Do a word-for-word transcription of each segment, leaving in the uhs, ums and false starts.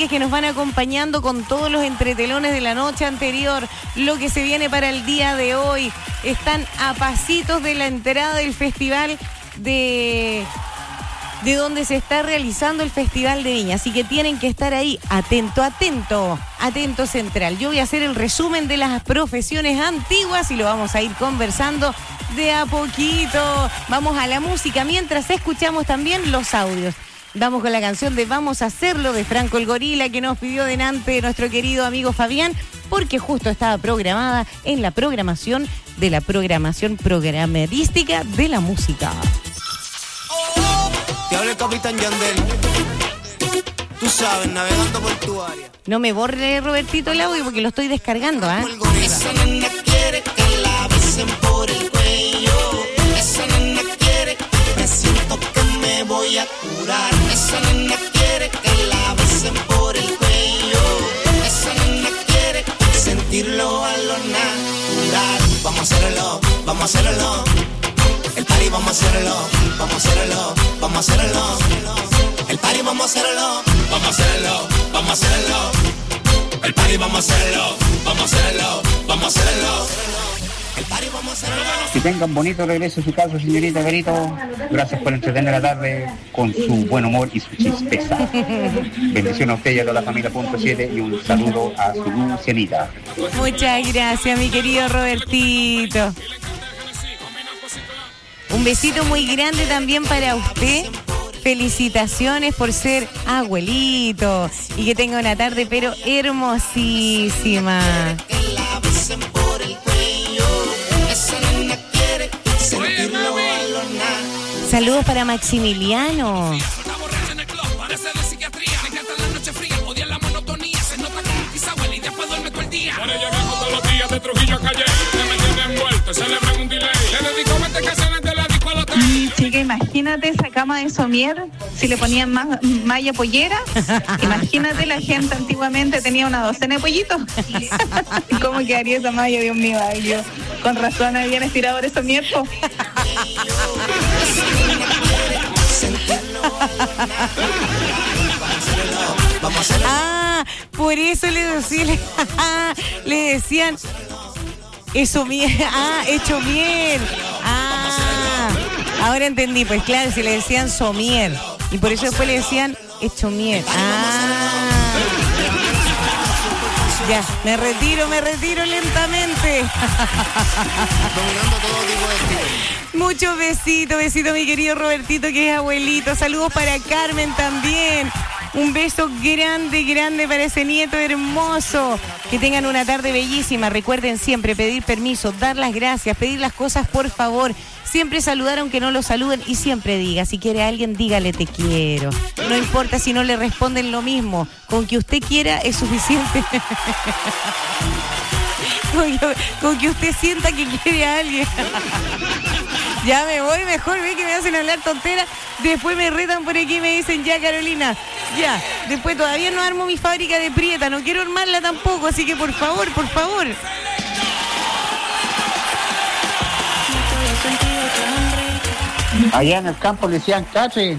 chiques que nos van acompañando con todos los entretelones de la noche anterior, lo que se viene para el día de hoy. Están a pasitos de la entrada del festival de... de donde se está realizando el Festival de Viña. Así que tienen que estar ahí, atento, atento, atento central. Yo voy a hacer el resumen de las profesiones antiguas y lo vamos a ir conversando de a poquito. Vamos a la música mientras escuchamos también los audios. Vamos con la canción de Vamos a Hacerlo de Franco el Gorila, que nos pidió delante nuestro querido amigo Fabián, porque justo estaba programada en la programación de la programación programerística de la música. Te habla el Capitán Yandel. Tú sabes, navegando por tu área. No me borre, Robertito, el audio porque lo estoy descargando, ¿ah? ¿eh? Esa nena quiere que la besen por el cuello. Esa nena quiere, me siento que me voy a curar. Esa nena quiere que la besen por el cuello. Esa nena quiere sentirlo a lo natural. Vamos a hacerlo, vamos a hacerlo. El party vamos a hacerlo, vamos a hacerlo, vamos a hacerlo. El party vamos a hacerlo, vamos a hacerlo, vamos a hacerlo. El party vamos a hacerlo, vamos a hacerlo, vamos a hacerlo. El party vamos a hacerlo. Que tengan bonito regreso a su casa, señorita Garito. Gracias por entretener la tarde con su buen humor y su chispeza. Bendiciones a usted y a toda la familia Punto siete y un saludo a su Lucianita. Muchas gracias, mi querido Robertito. Un besito muy grande también para usted. Felicitaciones por ser abuelito. Y que tenga una tarde pero hermosísima. Saludos para Maximiliano. Chica, imagínate esa cama de somier, si le ponían más malla pollera, imagínate la gente antiguamente tenía una docena de pollitos. ¿Cómo quedaría esa malla, Dios mío? Ay, Dios. Con razón habían estirador esos miércoles. Ah, por eso le decían, le decían eso miel, ah, hecho miel. Ah, ahora entendí, pues claro, si le decían somier y por eso después le decían hecho miel. Ah, ya, me retiro, me retiro lentamente. Muchos besitos, besitos mi querido Robertito, que es abuelito. Saludos para Carmen también. Un beso grande, grande para ese nieto hermoso. Que tengan una tarde bellísima. Recuerden siempre pedir permiso, dar las gracias, pedir las cosas por favor. Siempre saludar aunque no lo saluden y siempre diga, si quiere a alguien, dígale te quiero. No importa si no le responden lo mismo. Con que usted quiera es suficiente. con, que, con que usted sienta que quiere a alguien. Ya me voy, mejor ve que me hacen hablar tonteras. Después me retan por aquí y me dicen, ya Carolina, ya. Después todavía no armo mi fábrica de prieta, no quiero armarla tampoco, así que por favor, por favor. Allá en el campo le decían catre.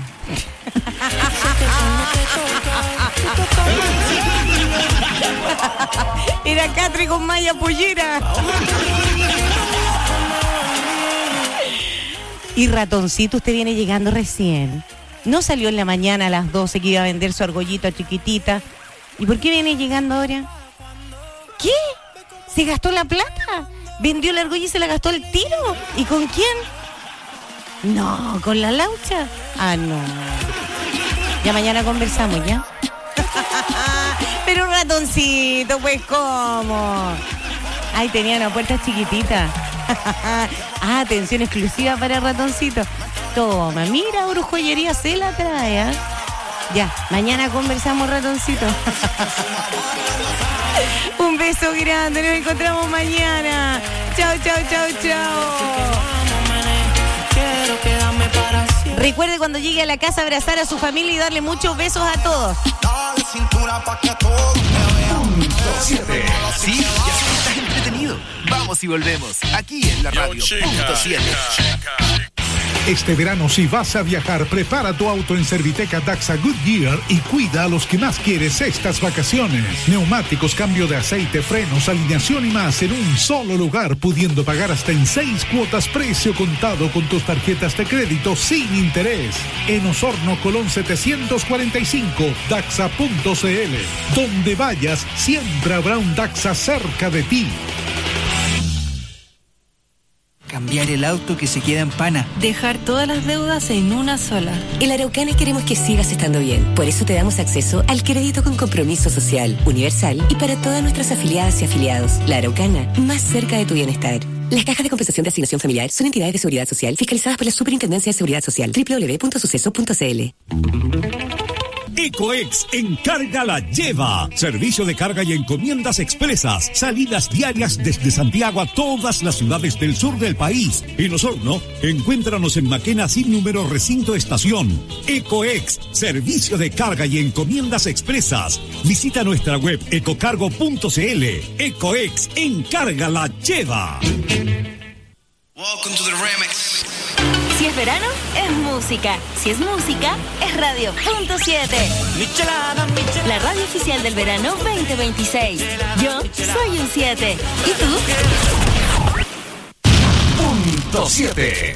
Era catre con malla pollera. Y Ratoncito, usted viene llegando recién. ¿No salió en la mañana a las doce que iba a vender su argollita chiquitita? ¿Y por qué viene llegando ahora? ¿Qué? ¿Se gastó la plata? ¿Vendió la argolla y se la gastó al tiro? ¿Y con quién? No, ¿con la Laucha? Ah, no. Ya mañana conversamos, ¿ya? Pero Ratoncito, pues, ¿cómo? Ay, tenía una puerta chiquitita. Ah, atención exclusiva para Ratoncito. Toma, mira, Brujoyería se la trae, ¿eh? Ya, mañana conversamos, Ratoncito. Un beso grande, nos encontramos mañana. Chao, chao, chao, chao. Recuerde cuando llegue a la casa abrazar a su familia y darle muchos besos a todos. siete. Sí, ya estás entretenido. Vamos y volvemos. Aquí en la radio. Punto siete. Este verano, si vas a viajar, prepara tu auto en Serviteca Daxa Goodyear y cuida a los que más quieres estas vacaciones. Neumáticos, cambio de aceite, frenos, alineación y más en un solo lugar, pudiendo pagar hasta en seis cuotas precio contado con tus tarjetas de crédito sin interés. En Osorno, Colón setecientos cuarenta y cinco, daxa punto c l. Donde vayas, siempre habrá un Daxa cerca de ti. Cambiar el auto que se queda en pana. Dejar todas las deudas en una sola. En la Araucana queremos que sigas estando bien. Por eso te damos acceso al crédito con compromiso social, universal y para todas nuestras afiliadas y afiliados. La Araucana, más cerca de tu bienestar. Las cajas de compensación de asignación familiar son entidades de seguridad social fiscalizadas por la Superintendencia de Seguridad Social. doble u doble u doble u punto suceso punto c l. Ecoex Encarga la Lleva. Servicio de carga y encomiendas expresas. Salidas diarias desde Santiago a todas las ciudades del sur del país. En Osorno, encuéntranos en Maquena sin número recinto estación. Ecoex, servicio de carga y encomiendas expresas. Visita nuestra web ecocargo punto c l. Ecoex Encarga la Lleva. Welcome to the remix. Si es verano, es música. Si es música, es Radio Punto siete. La radio oficial del verano veinte veintiséis. Yo soy un siete. ¿Y tú? Punto siete.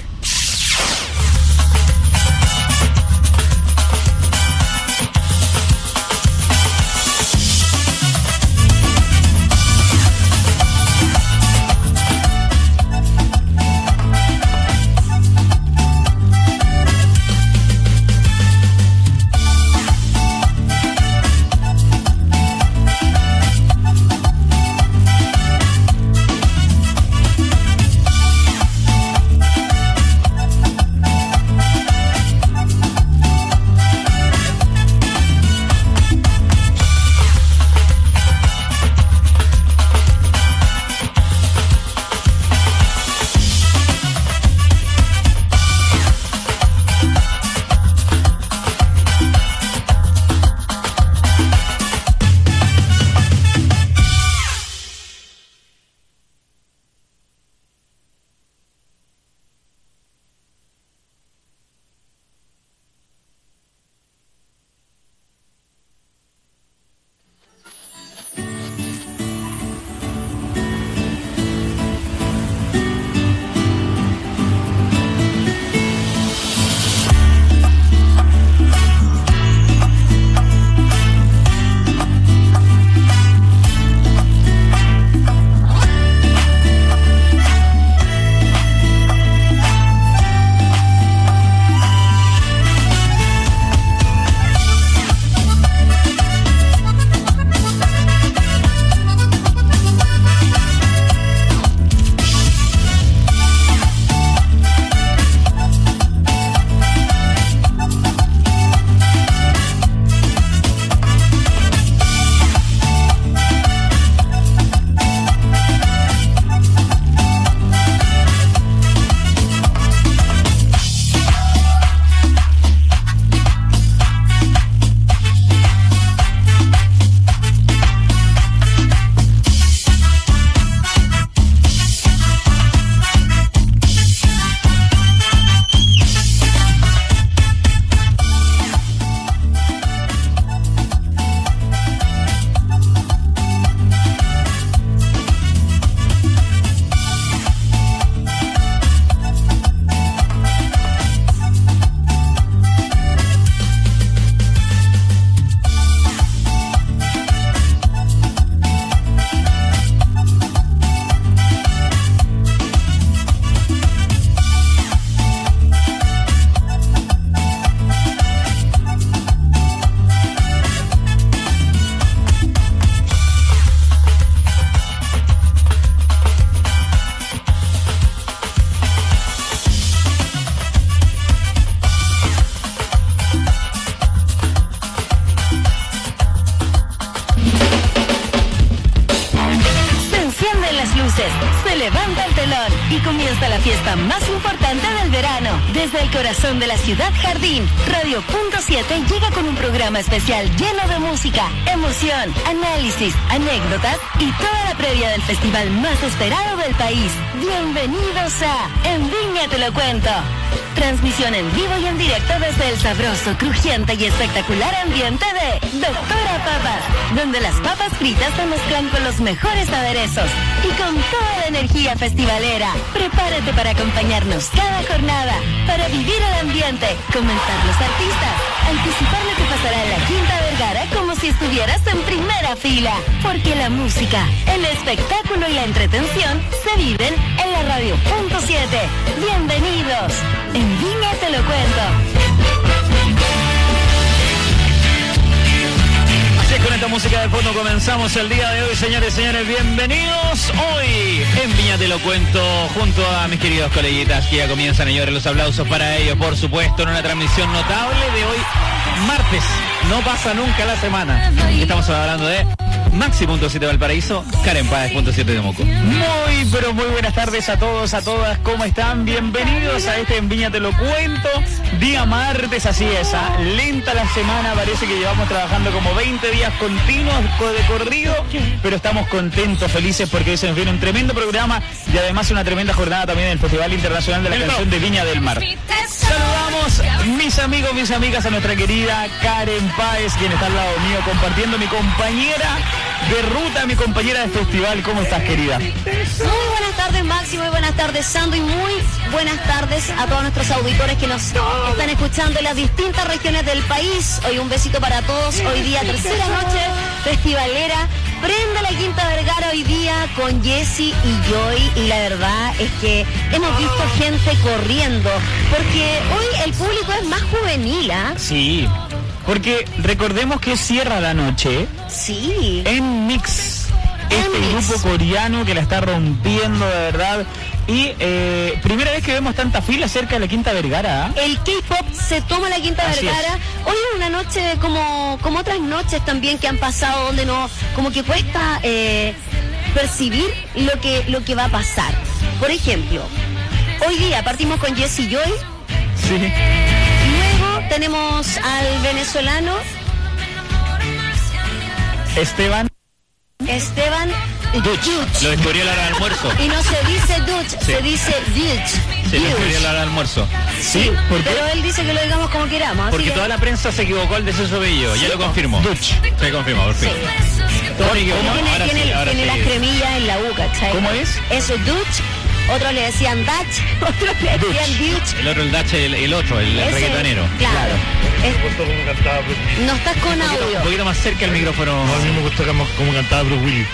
y comienza la fiesta más importante del verano. Desde el corazón de la ciudad Jardín, Radio Punto siete llega con un programa especial lleno de música, emoción, análisis, anécdotas y toda la previa del festival más esperado del país. Bienvenidos a En Viña Te Lo Cuento. Transmisión en vivo y en directo desde el sabroso, crujiente y espectacular ambiente de Doctora Papas, donde las papas fritas se mezclan con los mejores aderezos y con toda la energía festivalera. Prepárate para acompañarnos cada jornada, para vivir el ambiente, comentar los artistas, anticipar lo que pasará en la Quinta Vergara como si estuvieras en primera fila, porque la música, el espectáculo y la entretención se viven en la Radio Punto siete. Bienvenidos. En Viña Te Lo Cuento. Así es, con esta música de fondo comenzamos el día de hoy, señores y señores. Bienvenidos hoy en Viña Te Lo Cuento, junto a mis queridos coleguitas que ya comienzan a llorar. Los aplausos para ellos, por supuesto, en una transmisión notable de hoy, martes. No pasa nunca la semana. Estamos hablando de Maxi punto siete Valparaíso, Karen Páez punto siete de Moco. Muy, pero muy buenas tardes a todos, a todas, ¿cómo están? Bienvenidos a este En Viña Te Lo Cuento, día martes, así es, ¿ah? Lenta la semana, parece que llevamos trabajando como veinte días continuos de corrido, pero estamos contentos, felices, porque hoy se nos viene un tremendo programa y además una tremenda jornada también del Festival Internacional de la Canción de Viña del Mar. Saludamos, mis amigos, mis amigas, a nuestra querida Karen Páez, quien está al lado mío, compartiendo, mi compañera de ruta, mi compañera de festival. ¿Cómo estás, querida? Muy buenas tardes, Maxi, muy buenas tardes, Sandro, y muy buenas tardes a todos nuestros auditores que nos están escuchando en las distintas regiones del país. Hoy un besito para todos, hoy día tercera noche festivalera. Prende la Quinta Vergara hoy día con Jessy y Joy, y la verdad es que hemos visto gente corriendo, porque hoy el público es más juvenil, ¿ah? ¿eh? Sí, porque recordemos que cierra la noche. Sí. En Mix, este Mix. grupo coreano que la está rompiendo de verdad. Y eh, primera vez que vemos tanta fila cerca de la Quinta Vergara. ¿eh? El K-pop se toma la Quinta Así Vergara. Es. Hoy es una noche como, como otras noches también que han pasado, donde no, como que cuesta eh, percibir lo que, lo que va a pasar. Por ejemplo, hoy día partimos con Jessy Joy. Sí. Luego tenemos al venezolano Esteban. Esteban Duch. Lo descubrió a la hora del almuerzo. Y no se dice Duch, sí. Se dice Duch. Se lo descubrió a la hora del almuerzo. Sí, sí, pero él dice que lo digamos como queramos. Porque que... toda la prensa se equivocó al decir su bello. ¿Sí? Ya lo confirmó. Duch. Se confirmó, por fin. Sí. ¿Cómo? Tiene, Ahora tiene, sí, ahora tiene sí. las cremillas en la boca, ¿cachai? ¿Cómo es? Eso es Duch. Otros le decían Dutch, otros le decían Duch. El otro el Dutch, el, el otro, el, el reggaetonero. Claro. claro. Es... No estás con un audio. Poquito, un poquito más cerca el micrófono. No, a mí me gusta como cantaba Bruce Willis.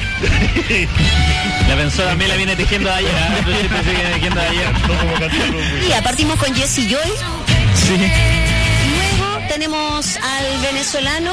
La pensó también, la viene tejiendo de ayer. ¿eh? La viene tejiendo de ayer. No como cantaba Bruce Willis. Ya, partimos con Jessy Joy. Sí. Luego tenemos al venezolano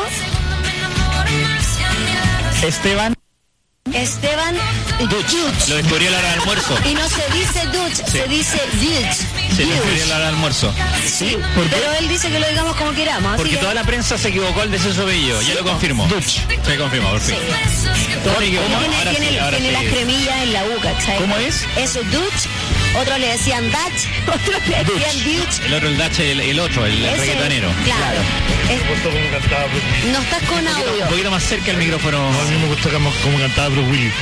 Esteban. Esteban Duch. Lo descubrió a la hora del almuerzo. Y no se dice Duch, sí. Se dice Duch. Se lo descubrió a la hora del almuerzo. Sí, pero él dice que lo digamos como queramos. Porque así que... toda la prensa se equivocó al decir su bello. Ya lo confirmó. Duch. Se confirmó, por fin. Sí. ¿Cómo? Tiene, Ahora tiene, sí, ahora tiene sí. las cremillas en la boca, ¿cachai? ¿Cómo es? Eso es Duch. Otros le decían Dutch, otros le decían Duch. El otro el Dutch, el, el otro, el, el reggaetonero. Claro. claro. Es... No estás con un audio. Poquito, un poquito más cerca el micrófono. No, a mí me gusta como, como cantaba Bruce Willis.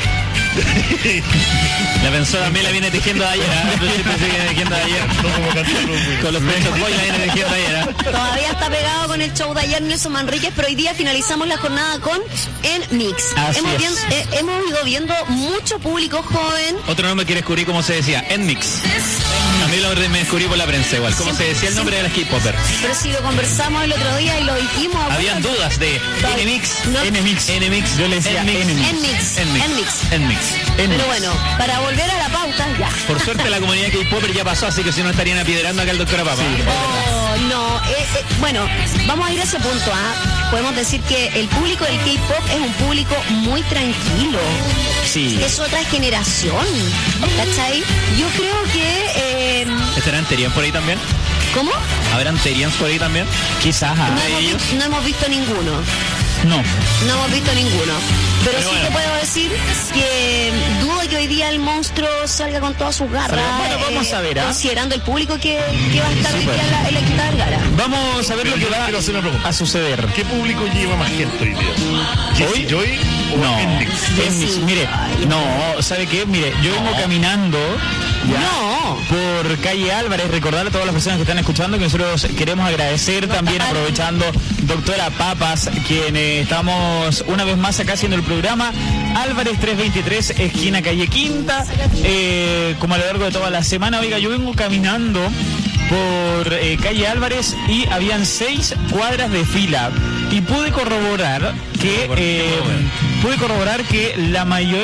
La pensó también, la viene tejiendo de ayer. ¿eh? La viene tejiendo de ayer. No como cantaba Bruce Willis. Con los pechos boy la viene tejiendo de ayer. ¿eh? Todavía está pegado con el show de ayer Nelson Manríquez, pero hoy día finalizamos la jornada con En Mix. Así hemos, es. bien, eh, hemos ido viendo mucho público joven. Otro nombre que descubrí, ¿cómo se decía? En Mix. A mí lo me descubrí por la prensa igual. ¿Cómo Siempre, se decía el nombre de las K-Popper? Pero si lo conversamos el otro día y lo dijimos. Habían bueno, dudas de N-Mix, no. N-Mix, N-Mix. Yo le decía N-Mix. N-Mix. N-Mix. N-Mix. Pero bueno, para volver a la pauta, ya. Por suerte la comunidad K-Popper ya pasó, así que si no estarían apiedrando acá al doctor Papa. Sí. Oh, no. Eh, eh, bueno, vamos a ir a ese punto. ¿ah? Podemos decir que el público del K-Pop es un público muy tranquilo. Sí. Es otra generación. ¿Cachai? Yo creo que... Eh, ¿Estarán Terians por ahí también? ¿Cómo? ¿Habrán Terians por ahí también? Quizás. No hemos, visto, no hemos visto ninguno. No. No hemos visto ninguno. Pero, Pero sí bueno. te puedo decir que dudo que hoy día el monstruo salga con todas sus garras. Bueno, vamos a ver, ¿ah? Considerando el público que, que va a estar Sí, hoy pues. día en la, en la Quinta Vergara. Vamos a ver Pero lo yo que va quiero hacer una pregunta. a suceder. ¿Qué público lleva más gente hoy día? ¿Hoy? ¿Joy o No, Endix? Endix, mire, no, ¿sabe qué? Mire, yo vengo caminando ya, No. por calle Álvarez, recordarle a todas las personas que están escuchando que nosotros queremos agradecer también, aprovechando Doctora Papas, quien eh, estamos una vez más acá haciendo el programa. Álvarez trescientos veintitrés, esquina calle Quinta, eh, como a lo largo de toda la semana. Oiga, yo vengo caminando por eh, calle Álvarez y habían seis cuadras de fila y pude corroborar que eh, pude corroborar que la mayor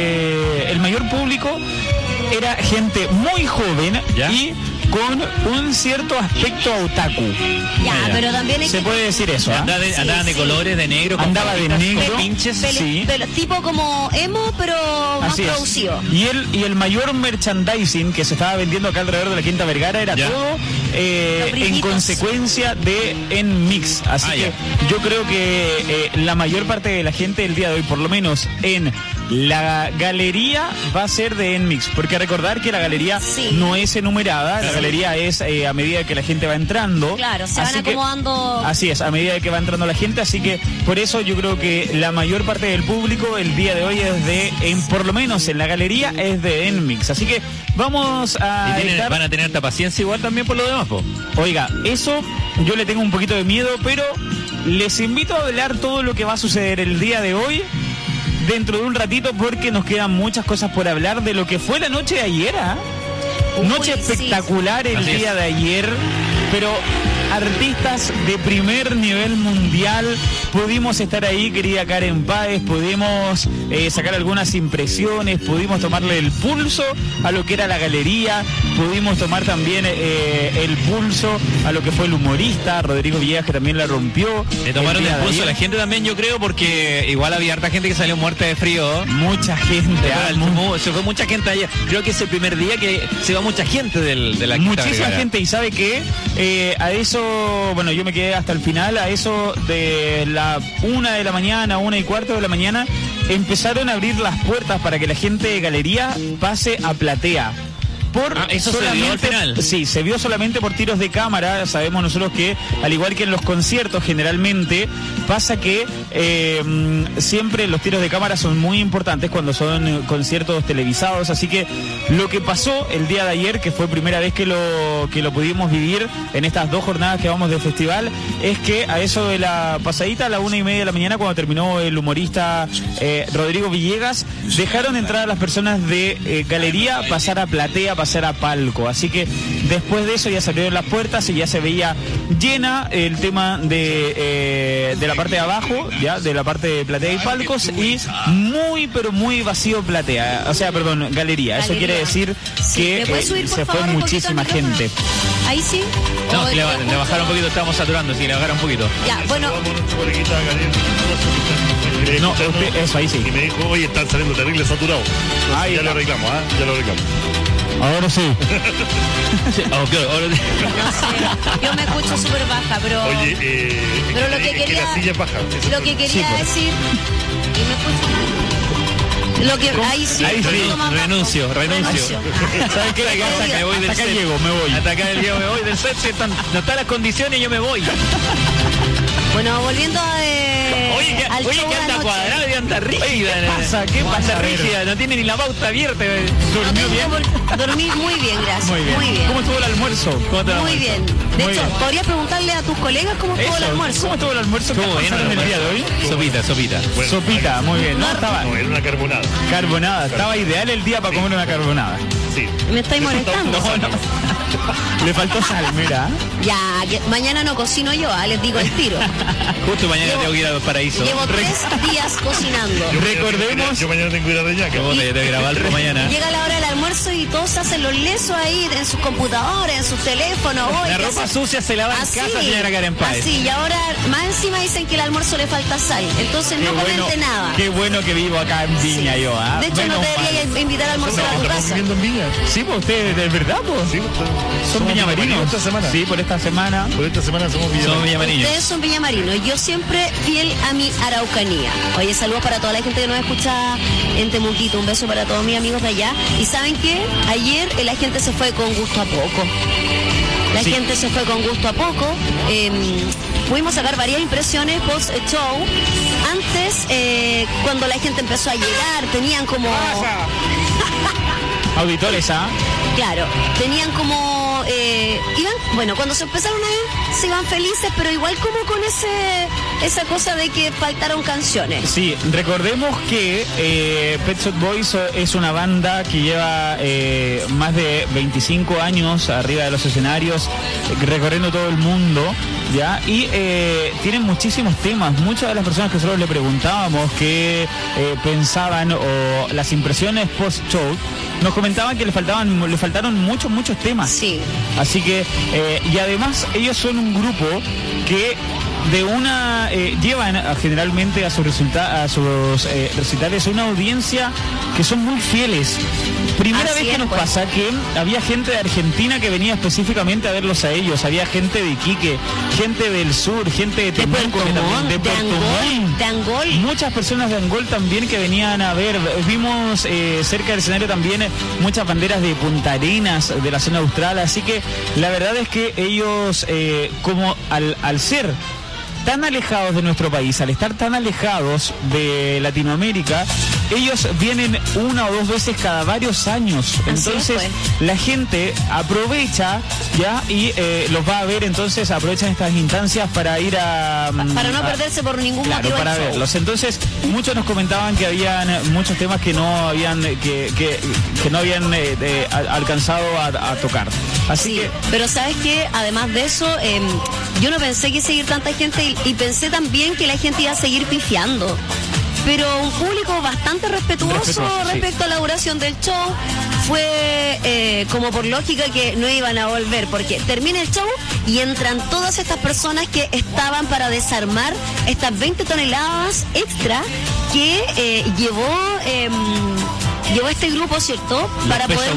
eh, el mayor público era gente muy joven y con un cierto aspecto otaku. Ya, Mira, pero también hay se que- puede decir eso. ¿ah? Andaba de, Sí, andaban de sí. colores, de negro, con Andaba de papitas, negro, con pinches. Pele- sí. pele- tipo como emo, pero más Así es. producido. Y el, y el mayor merchandising que se estaba vendiendo acá alrededor de la Quinta Vergara era Ya. todo eh, Los en brillitos. consecuencia de N-Mix. Así Ah, que ya. yo creo que eh, la mayor parte de la gente el día de hoy, por lo menos en la galería, va a ser de N-Mix. Porque recordar que la galería Sí. no es enumerada, la galería es eh, a medida que la gente va entrando. Claro, se Así van que- acomodando. Así es, a medida que va entrando la gente, así que por eso yo creo que la mayor parte del público el día de hoy es de, en, por lo menos en la galería, es de N-Mix. Así que vamos a... Y tienen- estar- van a tener esta paciencia igual también por lo demás, po. Oiga, eso yo le tengo un poquito de miedo, pero les invito a hablar todo lo que va a suceder el día de hoy, dentro de un ratito, porque nos quedan muchas cosas por hablar de lo que fue la noche de ayer, ¿ah? Uy, Noche sí. espectacular el Así es. día de ayer, pero artistas de primer nivel mundial. Pudimos estar ahí, querida Karen Páez, pudimos eh, sacar algunas impresiones, pudimos tomarle el pulso a lo que era la galería, pudimos tomar también eh, el pulso a lo que fue el humorista Rodrigo Villegas, que también la rompió. Le tomaron día el de pulso a ayer. la gente también, yo creo, porque igual había harta gente que salió muerta de frío. Mucha gente, Se fue, ah, al- mu- se fue mucha gente ayer. Creo que es el primer día que se va mucha gente del, de la Quinta muchísima Vergara. gente. Y sabe que eh, a eso, bueno, yo me quedé hasta el final, a eso de la una de la mañana, una y cuarto de la mañana, empezaron a abrir las puertas para que la gente de galería pase a platea. Por Ah, eso se vio al final. Sí, se vio solamente por tiros de cámara. Sabemos nosotros que, al igual que en los conciertos, generalmente pasa que eh, mm, siempre los tiros de cámara son muy importantes cuando son eh, conciertos televisados. Así que lo que pasó el día de ayer, que fue primera vez que lo, que lo pudimos vivir en estas dos jornadas que vamos de festival, es que a eso de la pasadita, a la una y media de la mañana, cuando terminó el humorista eh, Rodrigo Villegas, dejaron entrar a las personas de eh, galería, pasar a platea, pasar a palco. Así que después de eso ya se abrieron las puertas y ya se veía llena el tema de, eh, de la parte de abajo, ya de la parte de platea y palcos, y muy pero muy vacío platea, o sea, perdón, galería. Eso Galería. quiere decir Sí, que ¿me puedes eh, subir, por se fue favor, un poquito el muchísima micrófono? gente. Ahí sí. No, O- le, o le justo- bajaron un poquito, estamos saturando, sí, le bajaron un poquito. Ya, bueno, Saludamos a nuestra coleguita Gabriel Mendoza, No, escuchando, usted- eso, ahí sí. Y me dijo, oye, están saliendo terribles saturados. Entonces, Ahí ya está. lo arreglamos, ¿ah? Ya lo arreglamos. Ahora sí. Sí, oh, claro, ahora- no sé, yo me escucho súper baja, pero Oye, eh, Pero es lo que, que es que quería- la silla es baja. Eso lo es que todo. quería Sí, pues. decir... ¿Y me escucho mal? Lo que... Ahí sí, Ahí un sí, poquito más bajo. renuncio, renuncio. ¿Sabes qué? Hasta acá me voy del Hasta acá set. llego, me voy. Hasta acá el día me voy del set, si están, no están las condiciones, yo me voy. Bueno, volviendo a, eh, Oye, que, al oye, show que de anda anoche. cuadrado y anda rígida. ¿Qué pasa? ¿Qué Anda pasa? A ver. rígida, no tiene ni la pauta abierta. No ¿Durmió tengo bien? por- Dormí muy bien, gracias. Muy bien. ¿Cómo estuvo el almuerzo? ¿Cómo te Muy bien. De Muy hecho, bien. podrías preguntarle a tus colegas cómo estuvo el Eso, almuerzo. ¿Cómo estuvo el almuerzo? ¿Qué Estuvo bien, almorzaron el ¿no? día de hoy? Sopita, sopita. Bueno, Sopita, muy bien. No, estaba No, era una carbonada. carbonada. Estaba ideal el día para comer una carbonada. Sí. Me estáis molestando. No, no. Le faltó sal, mira. Ya, que mañana no cocino yo, ah, les digo el tiro. Justo mañana Llevo- tengo que ir al paraíso. Llevo tres días cocinando. Yo mañana tengo que ir a- Recordemos- Yo mañana tengo que ir a Reñaca. Yo te voy a grabar por mañana. Llega la hora del almuerzo y todos hacen los lesos ahí en sus computadores, en sus teléfonos. Oye, La ¿qué ropa hace? sucia se lava en Así, casa, señora Karen Páez. Así, y ahora más encima dicen que el almuerzo le falta sal. Entonces Qué no bueno, comente nada. qué bueno que vivo acá en Viña yo, ¿ah? De hecho, no Menos te debería mal. invitar a almorzar a tu ¿Estamos casa. viviendo en Viña? Sí, pues usted, ¿de verdad, pues? Sí, pues, Son villamarinos esta semana. Sí, por esta semana. Por esta semana somos villamarinos. Somos villamarinos. Ustedes son villamarinos. Yo siempre fiel a mi Araucanía. Oye, saludos para toda la gente que nos escucha en Temuquito. Un beso para todos mis amigos de allá. Y ¿saben qué? Ayer la gente se fue con gusto a poco. La sí. gente se fue con gusto a poco. Eh, pudimos sacar varias impresiones post-show. Antes, eh, cuando la gente empezó a llegar, tenían como... Auditores, ¿ah? Claro, tenían como... Eh, iban, bueno, cuando se empezaron a ir, se iban felices, pero igual como con ese esa cosa de que faltaron canciones. Sí, recordemos que eh, Pet Shop Boys es una banda que lleva eh, más de veinticinco años arriba de los escenarios, recorriendo todo el mundo, ¿ya? Y eh, tienen muchísimos temas. Muchas de las personas que nosotros le preguntábamos qué eh, pensaban o las impresiones post-show, nos comentaban que le faltaban le faltaron muchos, muchos temas. Sí. Así que, eh, y además ellos son un grupo que de una eh, llevan a, generalmente a sus resulta a sus eh, recitales una audiencia que son muy fieles. Primera Así vez que es, nos pues. pasa que había gente de Argentina que venía específicamente a verlos a ellos, había gente de Iquique, gente del sur, gente de Temuco, de, también, de, de Angol, de Angol, muchas personas de Angol también que venían a ver. Vimos eh, cerca del escenario también muchas banderas de Punta Arenas, de la zona austral, así que la verdad es que ellos eh, como al, al ser tan alejados de nuestro país, al estar tan alejados de Latinoamérica, ellos vienen una o dos veces cada varios años. Entonces es, pues. la gente aprovecha ya y eh, los va a ver, entonces aprovechan estas instancias para ir a... Para no a, perderse por ningún claro, motivo. para verlos. Entonces muchos nos comentaban que habían muchos temas que no habían que, que, que no habían eh, eh, alcanzado a, a tocar. Así sí, que... pero ¿sabes qué? Además de eso, eh, yo no pensé que seguir tanta gente y, y pensé también que la gente iba a seguir pifiando. Pero un público bastante respetuoso, respetuoso respecto sí. a la duración del show. Fue eh, como por lógica que no iban a volver, porque termina el show y entran todas estas personas que estaban para desarmar estas veinte toneladas extra que eh, llevó... Eh, Llevó este grupo, ¿cierto? Para poder,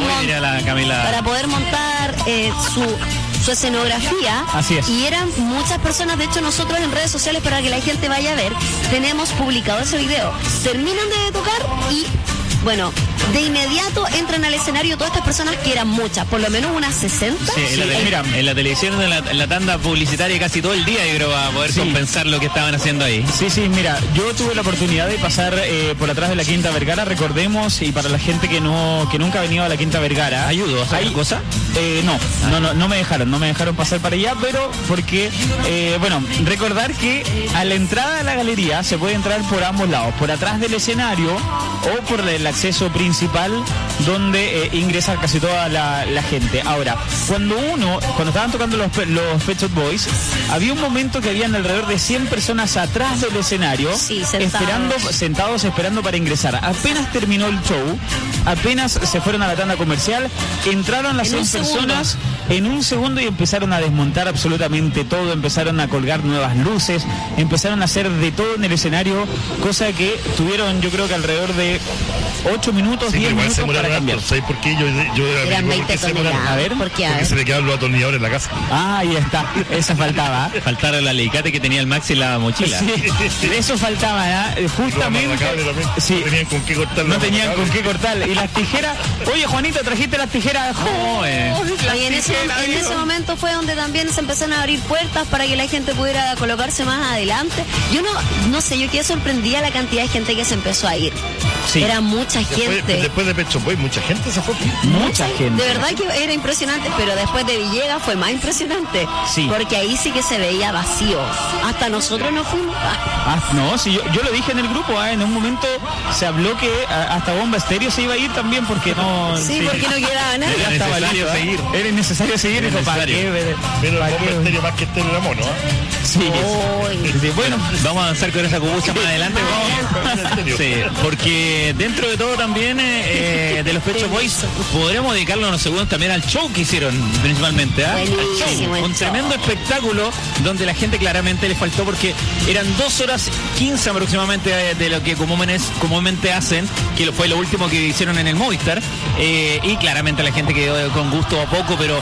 la para poder montar eh, su, su escenografía. Así es. Y eran muchas personas, de hecho nosotros en redes sociales, para que la gente vaya a ver, tenemos publicado ese video. Terminan de tocar y, bueno, de inmediato entran al escenario todas estas personas que eran muchas, por lo menos unas sesenta. Sí, en la, sí. Mira, en la televisión, en la, en la tanda publicitaria casi todo el día, yo creo, a poder sí. compensar lo que estaban haciendo ahí. Sí, sí, mira, yo tuve la oportunidad de pasar eh, por atrás de la Quinta Vergara, recordemos, y para la gente que no que nunca ha venido a la Quinta Vergara. ¿Ayudo a hacer ¿hay cosa? Eh, no, ah. no, no, no me dejaron, no me dejaron pasar para allá, pero porque, eh, bueno, recordar que a la entrada de la galería se puede entrar por ambos lados, por atrás del escenario o por el acceso principal, donde eh, ingresa casi toda la, la gente. Ahora, cuando uno, cuando estaban tocando los, los Pet Shop Boys, había un momento que habían alrededor de cien personas atrás del escenario, sí, sentados. esperando, sentados esperando para ingresar. Apenas terminó el show, apenas se fueron a la tanda comercial, entraron las cien personas en un segundo y empezaron a desmontar absolutamente todo, empezaron a colgar nuevas luces, empezaron a hacer de todo en el escenario, cosa que tuvieron, yo creo que alrededor de ocho minutos, diez sí, minutos para cambiar. ¿Sabes por qué? Yo, yo era Eran veinte toneladas. A ver, ¿por qué? Porque se le quedaban los atornilladores en la casa. Ah, ahí está. Eso faltaba. Faltaba el alicate que tenía el Maxi en la mochila. Sí, eso faltaba, ¿eh? Justamente. Sí. No tenían con qué cortar. No tenían con qué cortar. Y las tijeras. Oye, Juanito, trajiste las tijeras. Oh, eh. Oye, en ese, en ese momento fue donde también se empezaron a abrir puertas para que la gente pudiera colocarse más adelante. Yo no, no sé, yo quedé sorprendida la cantidad de gente que se empezó a ir. Sí. Era mucha gente. Después, después de Pet Shop Boys, mucha gente se fue. Mucha gente. De verdad que era impresionante, pero después de Villegas fue más impresionante. Sí. Porque ahí sí que se veía vacío. Hasta nosotros nos fuimos. Ah, no, sí, yo, yo lo dije en el grupo, ¿eh? En un momento se habló que a, hasta Bomba Estéreo se iba a ir también porque no... Sí, sí. porque no quedaba nada. Era necesario listo, seguir. Era necesario seguir. Era necesario. Qué, pero Bomba qué? Estéreo más que Estéreo era mono, ¿eh? Sí. Oh, sí. Bueno, vamos a avanzar con esa cubucha más adelante. Vamos. Sí, porque dentro de todo también eh, de los Pet Shop Boys podremos dedicarlo unos segundos también al show que hicieron principalmente, ¿eh? Al show. Un tremendo espectáculo donde la gente claramente le faltó porque eran dos horas quince aproximadamente de, de lo que comúnmente, comúnmente hacen, que fue lo último que hicieron en el Movistar, eh, y claramente la gente quedó con gusto a poco, pero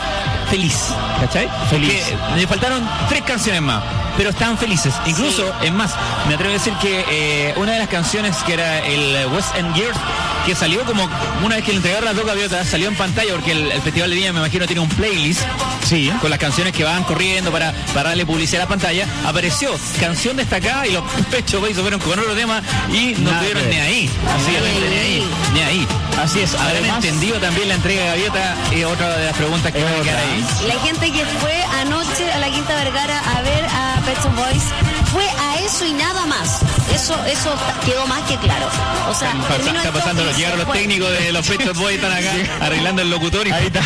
feliz, ¿cachai? Feliz. Porque le faltaron tres canciones más, pero estaban felices. Incluso, sí. Es más, me atrevo a decir que eh, una de las canciones que era el West End Girls, que salió como una vez que le entregaron la Toca Gaviota, salió en pantalla porque el, el Festival de Viña, me imagino, tiene un playlist, sí, con las canciones que van corriendo para, para darle publicidad a la pantalla. Apareció canción destacada y los Pechos Boys fueron con otro tema y no Nada tuvieron ni ahí, así sí. ni ahí, ni ahí. Así es. Habrán Además, entendido también la entrega de Gaviota, es otra de las preguntas que van a quedar ahí. La gente que fue anoche a la Quinta Vergara a ver a Pet Shop Boys fue a eso y nada más. Eso eso quedó más que claro. O sea, está, terminó está el pasando, toque, llegaron los fue. técnicos de los Pet Shop Boys, están acá arreglando el locutor y ahí está.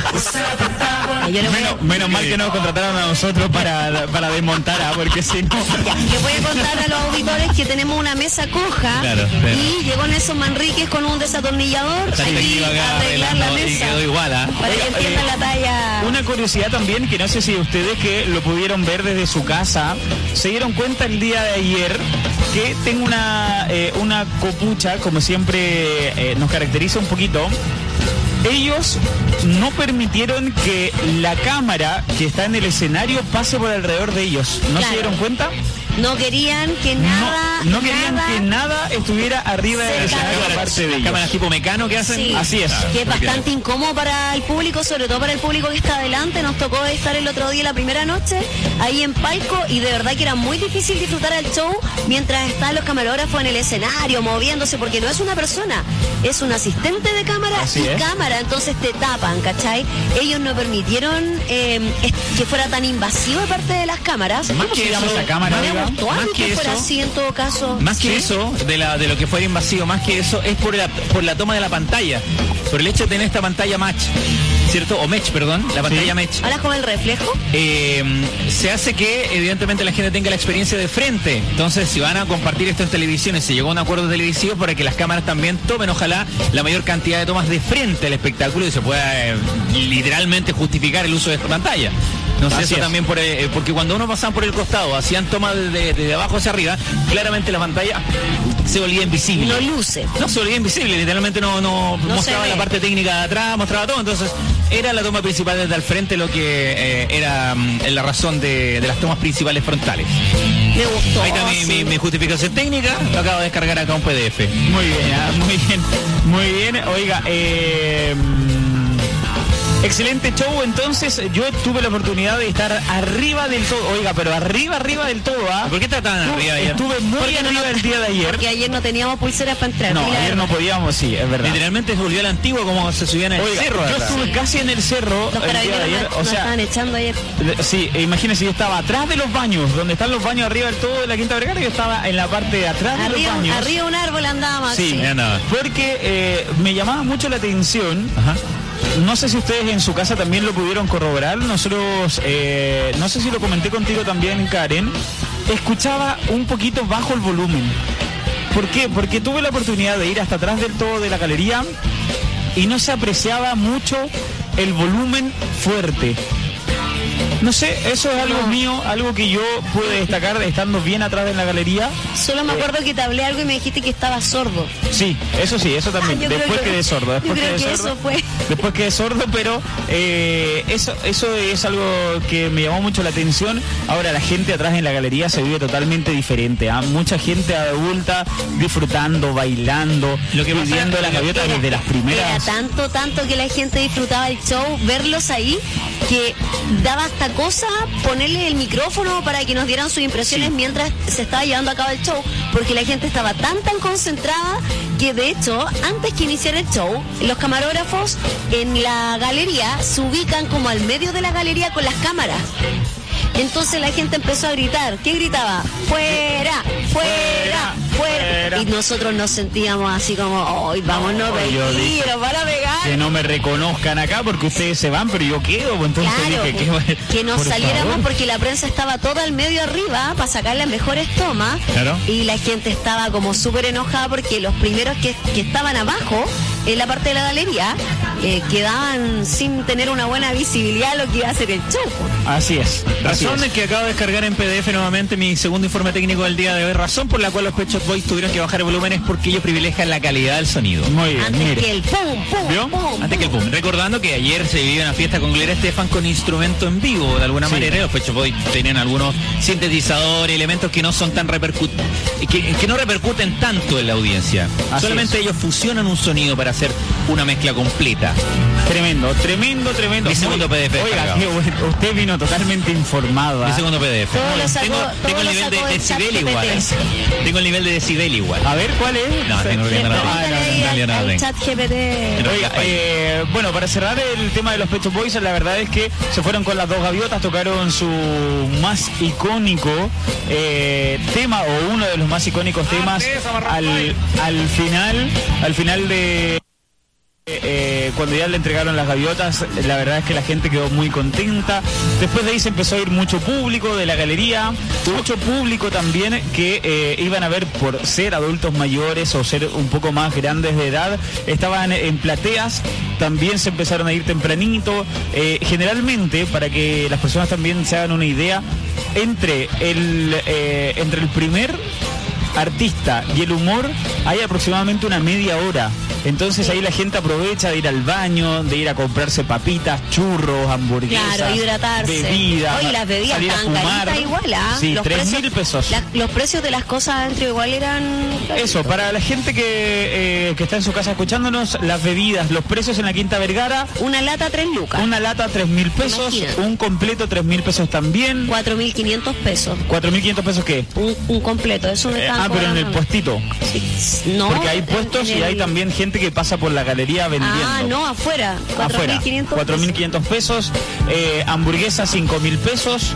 Menos, menos mal que nos contrataron a nosotros para, para desmontar, ¿ah? Porque si no... Ya, que voy a contar a los auditores que tenemos una mesa coja, claro, claro. Y llegó Nelson Manríquez con un desatornillador aquí a arreglar la mesa. Y quedó igual, ¿eh? Para Oiga, que entiendan eh, la talla. Una curiosidad también, que no sé si ustedes que lo pudieron ver desde su casa, se dieron cuenta el día de ayer que tengo una, eh, una copucha, como siempre eh, nos caracteriza un poquito. Ellos no permitieron que la cámara que está en el escenario pase por alrededor de ellos. ¿No Claro. se dieron cuenta? No querían que nada. No, no querían nada que nada estuviera arriba del escenario Cámaras, aparte de ellos. cámaras tipo mecano que hacen. Sí, Así es. que es bastante incómodo para el público, sobre todo para el público que está adelante. Nos tocó estar el otro día, la primera noche, ahí en Palco, y de verdad que era muy difícil disfrutar el show mientras están los camarógrafos en el escenario, moviéndose, porque no es una persona, es un asistente de cámara Así y es. cámara, entonces te tapan, ¿cachai? Ellos no permitieron eh, que fuera tan invasivo de parte de las cámaras. Más ¿Cómo que se llama eso, esa cámara? Me más- gustó a más mí que que fuera eso, así en todo caso. Más que ¿Sí? eso, de la de lo que fuera invasivo, más que eso, es por la, por la toma de la pantalla. Por el hecho de tener esta pantalla match, ¿cierto? O match, perdón, la pantalla Sí. match. Ahora con el reflejo. Eh, se hace que evidentemente la gente tenga la experiencia de frente. Entonces, si van a compartir esto en televisión y se llegó a un acuerdo televisivo para que las cámaras también tomen, ojalá, la mayor cantidad de tomas de frente al espectáculo y se pueda eh, literalmente justificar el uso de esta pantalla. No sé, Así eso es. también por eh, porque cuando uno pasaba por el costado, hacían tomas de, de, de abajo hacia arriba, claramente la pantalla se volvía invisible. No luce. No se volvía invisible, literalmente no, no, No mostraba se ve. la parte técnica de atrás, mostraba todo, entonces era la toma principal desde al frente lo que eh, era mm, la razón de, de las tomas principales frontales. Me gustó. Ahí está mi, sí. mi, mi justificación técnica, lo acabo de descargar acá un P D F. Muy bien, ah, muy bien, muy bien. Oiga, eh, excelente show. Entonces, yo tuve la oportunidad de estar arriba del todo. Oiga, pero arriba, arriba del todo, ¿ah? ¿Por qué está tan Estuve- arriba ayer? Estuve muy Porque no arriba nos- el día de ayer. Porque ayer no teníamos pulseras para entrar. No, Dile la ayer no verdad. podíamos, sí, es verdad. Literalmente se volvió a la antigua como se subían en el Oiga, cerro. yo ¿verdad? estuve casi en el cerro Los el día de carabineros ayer. nos, O nos sea, estaban echando ayer. de- sí, e imagínense, yo estaba atrás de los baños, donde están los baños arriba del todo de la Quinta Vergara, yo estaba en la parte de atrás de Arriba, los baños. arriba de un árbol andábamos Sí, así. ya andaba. porque eh, me llamaba mucho la atención. Ajá. No sé si ustedes en su casa también lo pudieron corroborar. Nosotros, eh, no sé si lo comenté contigo también, Karen. Escuchaba un poquito bajo el volumen. ¿Por qué? Porque tuve la oportunidad de ir hasta atrás del todo de la galería y no se apreciaba mucho el volumen fuerte. No sé, eso es algo No. mío, algo que yo pude destacar estando bien atrás de la galería. Solo me acuerdo que te hablé algo y me dijiste que estaba sordo. Sí, eso sí, eso también. Ah, yo creo después que- quedé sordo. Después yo creo quedé que sordo. eso fue. Después quedé sordo, pero eh, eso, eso es algo que me llamó mucho la atención. Ahora la gente atrás en la galería se vive totalmente diferente. ¿Ah? Mucha gente adulta disfrutando, bailando, Lo que pasa- viviendo las gaviotas Era- desde las Era primeras. tanto, tanto que la gente disfrutaba el show, verlos ahí, que daba hasta cosa ponerle el micrófono para que nos dieran sus impresiones mientras se estaba llevando a cabo el show, porque la gente estaba tan, tan concentrada que de hecho, antes que iniciara el show, los camarógrafos en la galería se ubican como al medio de la galería con las cámaras. Entonces la gente empezó a gritar. ¿Qué gritaba? ¡Fuera! ¡Fuera! ¡Fuera! Y nosotros nos sentíamos así como, ¡ay, vámonos Oh, de yo aquí! dije, ¡Nos van a pegar! Que no me reconozcan acá porque ustedes se van, pero yo quedo. Pues entonces Claro, dije, que, ¿qué? que nos Por saliéramos favor. porque la prensa estaba toda al medio arriba para sacar las mejores tomas. Claro. Y la gente estaba como súper enojada porque los primeros que, que estaban abajo, en la parte de la galería, eh, quedaban sin tener una buena visibilidad lo que iba a ser el show. Así es. Razón Así es. es que acabo de descargar en P D F nuevamente mi segundo informe técnico del día de hoy. Razón por la cual los Pet Shop Boys tuvieron que bajar el volumen es porque ellos privilegian la calidad del sonido. Muy bien, Antes mire. que el pum, pum, ¿Vio? pum. Antes que el boom. Recordando que ayer se vivió una fiesta con Gloria Estefan con instrumento en vivo, de alguna Sí. manera. Los Pet Shop Boys tenían algunos sintetizadores, elementos que no son tan repercuten, que, que no repercuten tanto en la audiencia. Así Solamente es. ellos fusionan un sonido para hacer una mezcla completa. Tremendo, tremendo, tremendo. Mi segundo P D F Oiga, descargado. qué bueno. Usted vino totalmente informado. Mi ¿ah? segundo P D F. Todo lo sacó- tengo todo tengo el lo nivel de sacó del decibel chat igual. G P T. Tengo el nivel de decibel igual. A ver, ¿cuál es? No, tengo que no lo tengo. Ah, no, no, En realidad no lo Al tengo. chat G P T. Oiga, eh, bueno, para cerrar el tema de los Pet Shop Boys, la verdad es que se fueron con las dos gaviotas, tocaron su más icónico eh, tema, o uno de los más icónicos temas al, al final, al final de... Eh, cuando ya le entregaron las gaviotas, la verdad es que la gente quedó muy contenta. Después de ahí se empezó a ir mucho público de la galería, mucho público también que eh, iban a ver, por ser adultos mayores o ser un poco más grandes de edad, estaban en plateas, también se empezaron a ir tempranito. Eh, generalmente, para que las personas también se hagan una idea, entre el, eh, entre el primer artista y el humor hay aproximadamente una media hora. Entonces ahí la gente aprovecha de ir al baño, de ir a comprarse papitas, churros, hamburguesas, Claro, hidratarse. bebidas, Oye, las bebidas salir a estaban fumar. caritas igual, ¿ah? Sí, Los tres precios- mil pesos. la- los precios de las cosas adentro igual eran... Eso, para la gente que, eh, que está en su casa escuchándonos, las bebidas, los precios en la Quinta Vergara. Una lata, tres lucas. Una lata, tres mil pesos. Imagínate. Un completo, tres mil pesos también. Cuatro mil quinientos pesos. ¿Cuatro mil quinientos pesos qué? Un, un completo, eso me Eh, estaban ah, pero en el cobrando. puestito. No. Porque hay en- puestos en y hay el- también gente que pasa por la galería vendiendo. Ah, no, afuera. Cuatro mil Afuera, quinientos cuatro mil pesos. quinientos pesos, eh, hamburguesas cinco mil pesos,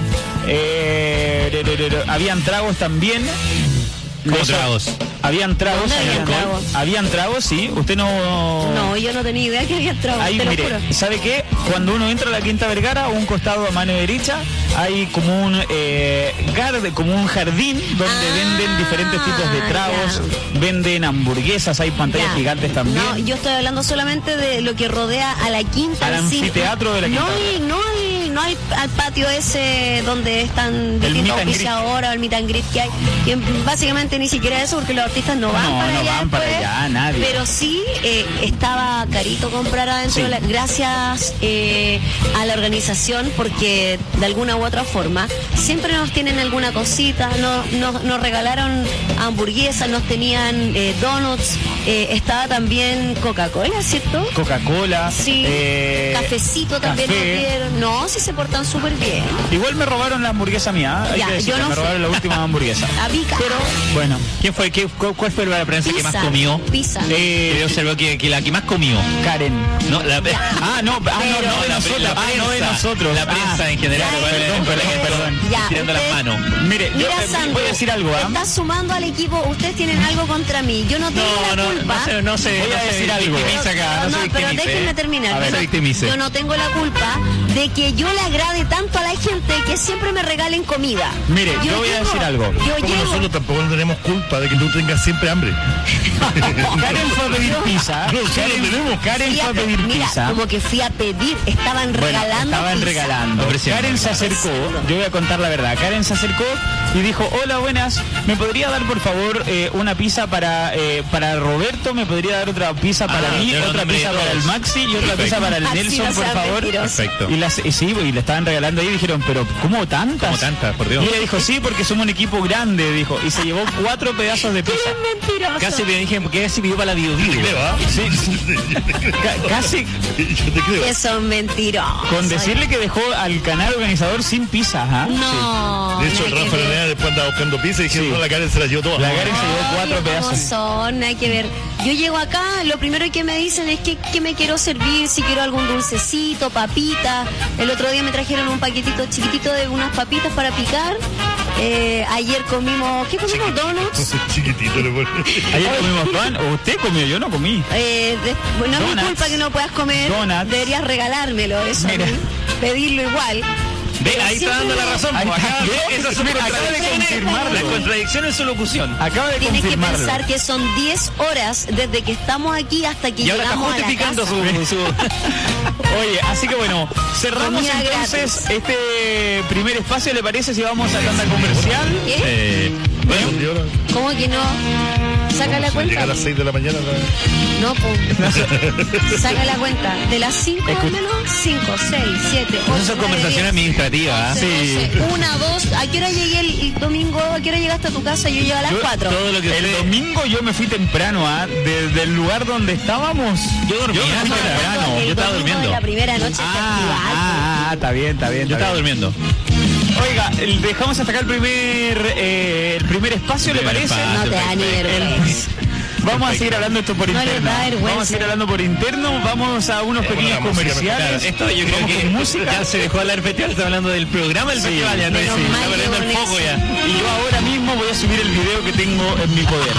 eh, re, re, re, re, habían tragos también. ¿Cómo De eso- tragos? Habían tragos, ¿Dónde habían habían, tragos? habían tragos, sí, usted no... No, yo no tenía idea que había entrado, Ahí, te lo mire, juro. ¿sabe qué? Cuando uno entra a la Quinta Vergara, a un costado a mano derecha, hay como un eh, garde, como un jardín donde Ah, venden diferentes tipos de tragos, venden hamburguesas, hay pantallas Ya. gigantes también. No, yo estoy hablando solamente de lo que rodea a la quinta. Al en sí. anfiteatro de la no Quinta. hay, no hay, no hay al patio ese donde están meet distintos and greet. auspiciadores, el meet and greet que hay, que básicamente ni siquiera eso porque los artistas no van No, para no allá van para después, allá, nadie. pero sí eh, estaba carito comprar adentro, Sí. de la- gracias eh, a la organización, porque de alguna u otra forma siempre nos tienen alguna cosita, no, nos, nos regalaron hamburguesas, nos tenían eh, donuts, eh, estaba también Coca-Cola, ¿cierto? Coca-Cola, Sí, eh, cafecito también café. nos dieron. No, sí se portan súper bien. Igual me robaron la hamburguesa mía, hay Ya, que decirlo, yo no me sé. robaron la última hamburguesa. A pica. Pero, bueno. ¿Quién fue? ¿Qué, cu- ¿Cuál fue la prensa que más Pizza, comió? pizza. Eh, yo observé que, que la que más comió. Karen. No, la, Ah, no, ah, no, Pero- no de la, nosotros, la ah, no de prensa, nosotros. La prensa Ah, en general. Ya, perdón, pero- perdón, perdón. Ya, Tirando las usted- manos. Mire, yo Mira, eh, Sandro, voy a decir algo, ¿ah? está sumando al equipo, ustedes tienen algo contra mí. Yo no tengo No, la no, culpa. no se, no se, Voy a no se decir algo. victimiza acá. No, No, se pero victimice, déjenme eh. terminar. A ver, Yo se no- victimice. Yo no tengo la culpa de que yo le agrade tanto a la gente que siempre me regalen comida. Mire, yo voy a llego- decir algo. Yo Como llego. nosotros tampoco no tenemos culpa de que tú tengas siempre hambre. Karen fue a pedir pizza. Nosotros Karen, tenemos. Karen Fui a fue a pe- pedir Mira, pizza. como que fui a pedir, estaban Bueno, regalando. estaban pizza. regalando. Ofreciendo. Karen se acercó, yo voy a contar la verdad. Karen se acercó y dijo, hola, buenas, ¿me podría dar por favor eh, una pizza para eh, para Roberto? ¿Me podría dar otra pizza para Ah, mí? yo no Otra nombré pizza todos. para el Maxi y otra Perfecto. pizza para el Así Nelson, no por sean favor. mentirosos. Perfecto. Y, las, y sí, y le estaban regalando ahí y dijeron, pero ¿cómo tantas? ¿Cómo tantas? Por Dios. Y ella dijo, sí, porque somos un equipo grande, dijo. Y se llevó cuatro pedazos de pizza. Mentiroso. Casi me dije, ¿por qué casi pidió para la Bio Bio? Creo, ¿ah? Sí, Ca- casi Yo te creo. Que son mentirosos. con decirle que dejó al canal organizador sin pizza. ¿ah? No. De hecho, el nada que Rafa ver. Lenea después andaba buscando pizza y dijeron, Sí. no, la Karen se la llevó toda. La Karen se llevó Oye, cuatro ¿cómo pedazos. son? Hay que ver. Yo llego acá, lo primero que me dicen es que, que me quiero servir, si quiero algún dulcecito, papita. El otro día me trajeron un paquetito chiquitito de unas papitas para picar. Eh, ayer comimos, ¿qué comimos? Donuts. Chiquitito le pone. Ayer comimos pan, o usted comió, yo no comí. Eh, de- bueno, no es mi Donuts. culpa que no puedas comer. Donuts. Deberías regalármelo, eso. Mira. a mí, pedirlo igual. Ve, ahí está dando la razón. Ahí está. Acaba, Ve, esas son mira, acaba de contradicciones, confirmarlo. la contradicción en su locución. Acaba de Tienes que confirmarlo. pensar que son diez horas desde que estamos aquí hasta que Y ahora está llegamos a la justificando casa. su, su... Oye, así que bueno, cerramos Comida entonces gratis. este primer espacio. ¿Le parece si vamos a tanda comercial? ¿Qué? Eh, bueno, ¿Cómo que no? Saca la cuenta. Llega a las seis de la mañana. No, pues. Saca la cuenta. De las cinco al menos, cinco, seis, siete, ocho. esas son conversaciones administrativas. ¿eh? Una, dos. ¿A qué hora llegué el, el domingo? ¿A qué hora llegaste a tu casa? Yo llegué a las Yo- cuatro. Todo lo que El usted- domingo yo me fui temprano, ¿ah? Desde el lugar donde estábamos. Yo dormía, Yo me fui no, temprano. El yo estaba domingo durmiendo. de la primera noche Ah, festival. ah, ah, está bien, está bien. Yo está estaba bien. durmiendo. Oiga, el- dejamos hasta acá el primer eh, el primer espacio, ¿le Primer parece? espacio. No te da ni vergüenza. Vamos a seguir hablando esto por No les interno. da vergüenza. Vamos a seguir hablando por interno. Vamos a unos pequeños bueno, la música comerciales. Claro, esto yo creo Vamos que con música. ya se dejó hablar el festival, está hablando del programa del festival, ya no Menos sí, mal está que perdiendo el con foco eso. ya. Y yo ahora mismo voy a subir el video que tengo en mi poder.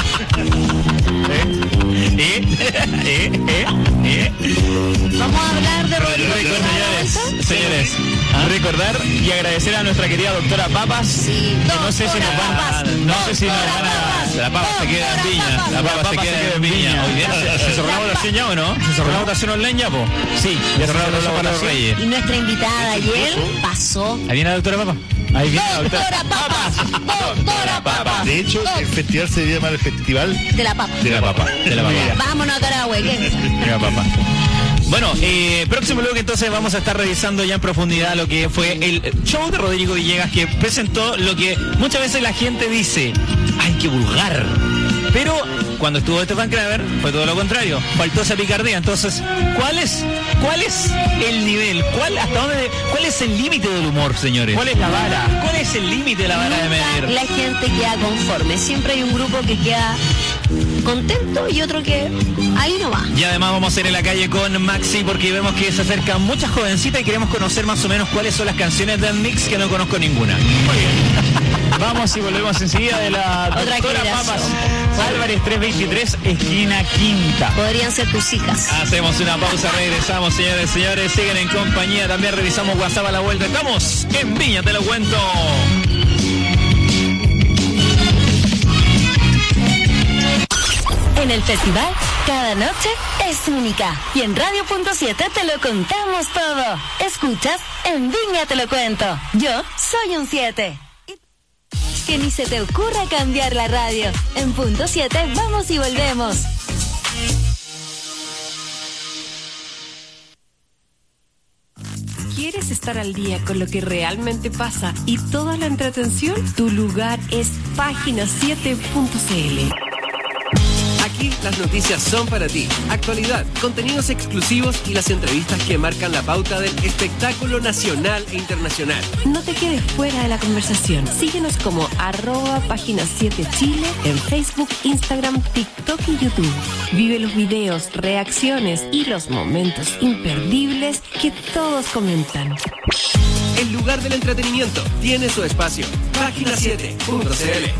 ¿Eh? ¿Eh? ¿Eh? ¿Eh? ¿Eh? Vamos a hablar de Rodrigo. Señores, señores, Recordar y agradecer a nuestra querida doctora Papas. Sí, que no sé si nos van a, Papas, no sé si nos van a, la papa se queda en Viña, la papa se queda en Viña. Hoy día se, se cerró la votación ya, ¿o no? ¿Se cerró la votación online ya, po? Sí, ya Se cerró la votación para los Reyes. Y nuestra invitada ayer pasó. Ahí viene la doctora Papa. Ahí viene la doctora. Doctora Papas. Doctora Papas. De hecho, el festival se llama el Festival De la papa. De la papa, de la papa. Vámonos a Carahue. ¿Qué? Mira, papá. Bueno, eh, próximo bloque entonces vamos a estar revisando ya en profundidad lo que fue el show de Rodrigo Villegas, que presentó lo que muchas veces la gente dice, ¡ay, qué vulgar! Pero cuando estuvo Stefan Kramer fue todo lo contrario, faltó esa picardía. Entonces, ¿cuál es, cuál es el nivel? ¿Cuál, hasta dónde, ¿Cuál es el límite del humor, señores? ¿Cuál es la vara? ¿Cuál es el límite de la vara de medir? La gente queda conforme. Siempre hay un grupo que queda contento y otro que ahí no va. Y además vamos a ir en la calle con Maxi porque vemos que se acercan muchas jovencitas y queremos conocer más o menos cuáles son las canciones del mix, que no conozco ninguna. Muy bien. Vamos y volvemos enseguida de la Otra doctora generación. Papas. Álvarez trescientos veintitrés, esquina Quinta. Podrían ser tus hijas. Hacemos una pausa, regresamos, señores, señores, siguen en compañía, también revisamos WhatsApp a la vuelta. Estamos en Viña, te lo cuento. En el festival, cada noche es única. Y en Radio Punto siete te lo contamos todo. Escuchas En Viña Te Lo Cuento. Yo soy un siete. Que ni se te ocurra cambiar la radio. En Punto siete vamos y volvemos. ¿Quieres estar al día con lo que realmente pasa y toda la entretención? Tu lugar es página siete punto c l. Aquí las noticias son para ti. Actualidad, contenidos exclusivos y las entrevistas que marcan la pauta del espectáculo nacional e internacional. No te quedes fuera de la conversación. Síguenos como arroba página siete Chile en Facebook, Instagram, TikTok y YouTube. Vive los videos, reacciones y los momentos imperdibles que todos comentan. El lugar del entretenimiento tiene su espacio. página siete punto c l.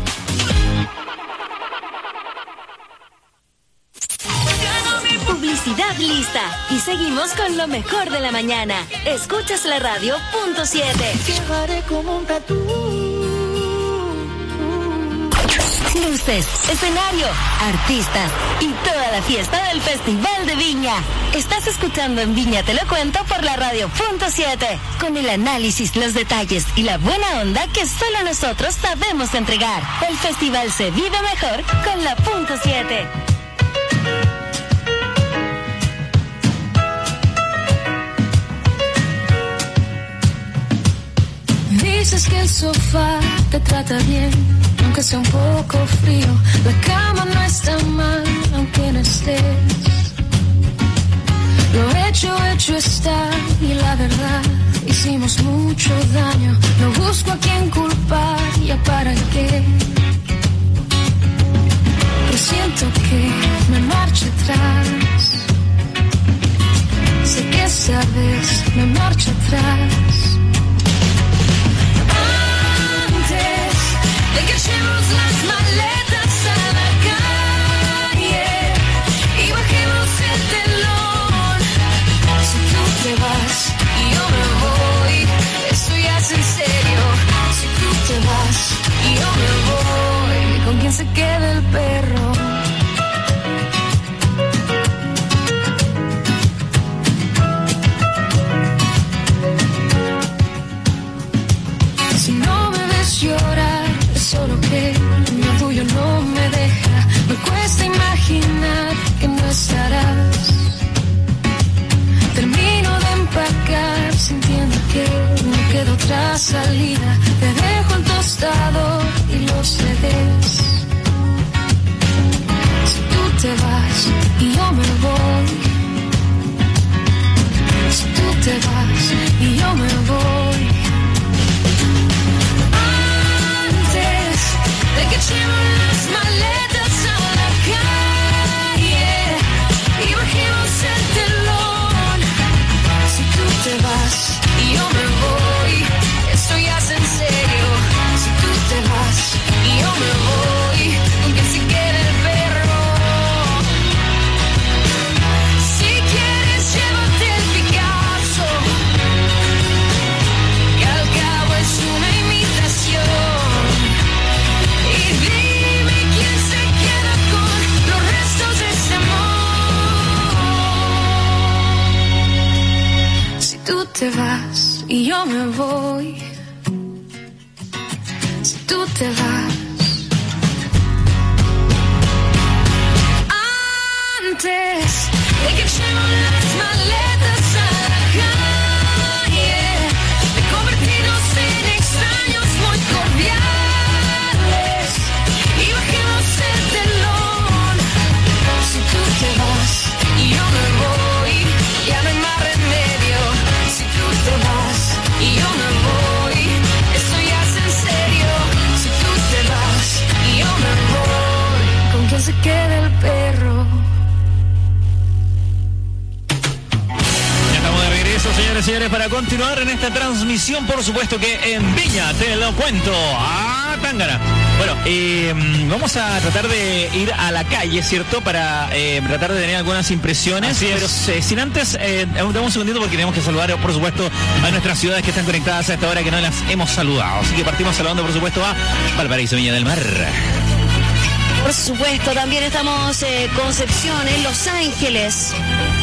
Publicidad lista. Y seguimos con lo mejor de la mañana. Escuchas la radio Punto siete. Llevaré como un tatú. Luces, escenario, artistas y toda la fiesta del Festival de Viña. Estás escuchando En Viña Te Lo Cuento por la radio Punto siete. Con el análisis, los detalles y la buena onda que solo nosotros sabemos entregar. El festival se vive mejor con la Punto siete. Dices que el sofá te trata bien, aunque sea un poco frío. La cama no está mal, aunque no estés. Lo hecho, hecho está, y la verdad, hicimos mucho daño. No busco a quién culpar, ya para qué. Pero siento que me marcho atrás. Sé que sabes, me marcho atrás. De que echemos las maletas a la calle y bajemos el telón. Si tú te vas y yo me voy, esto ya se imaginar que no estarás. Termino de empacar sintiendo que no queda otra salida. Te dejo el tostador y los C Ds. Si tú te vas y yo me voy. Si tú te vas y yo me voy. Antes de que echemos las maletas a la calle y bajemos el telón. Si tú te vas y yo me voy, esto ya es en serio. Si tú te vas y yo me voy, aunque se quede el perro. Si quieres llévate el Picasso, que al cabo es una imitación. Y dime quién se queda con los restos de ese amor. Si tú te vas y yo me voy. Si tú te vas. Antes de que echemos las maletas a la calle, de convertirnos en extraños muy cordiales y bajemos el telón. Si tú te vas y yo me voy, ya no hay más remedio. Si tú te vas y yo me voy, esto ya es en serio. Si tú te vas y yo me voy, ¿con quién se queda el perro? Ya estamos de regreso, señores y señores, para continuar en esta transmisión, por supuesto que en Viña Te Lo Cuento, a Tángana. Bueno, eh, vamos a tratar de ir a la calle, ¿cierto? Para eh, tratar de tener algunas impresiones. Así es. Pero eh, sin antes, eh, dame un segundito porque tenemos que saludar, por supuesto, a nuestras ciudades que están conectadas a esta hora que no las hemos saludado. Así que partimos saludando, por supuesto, a Valparaíso, Viña del Mar. Por supuesto, también estamos eh, Concepción, en Los Ángeles,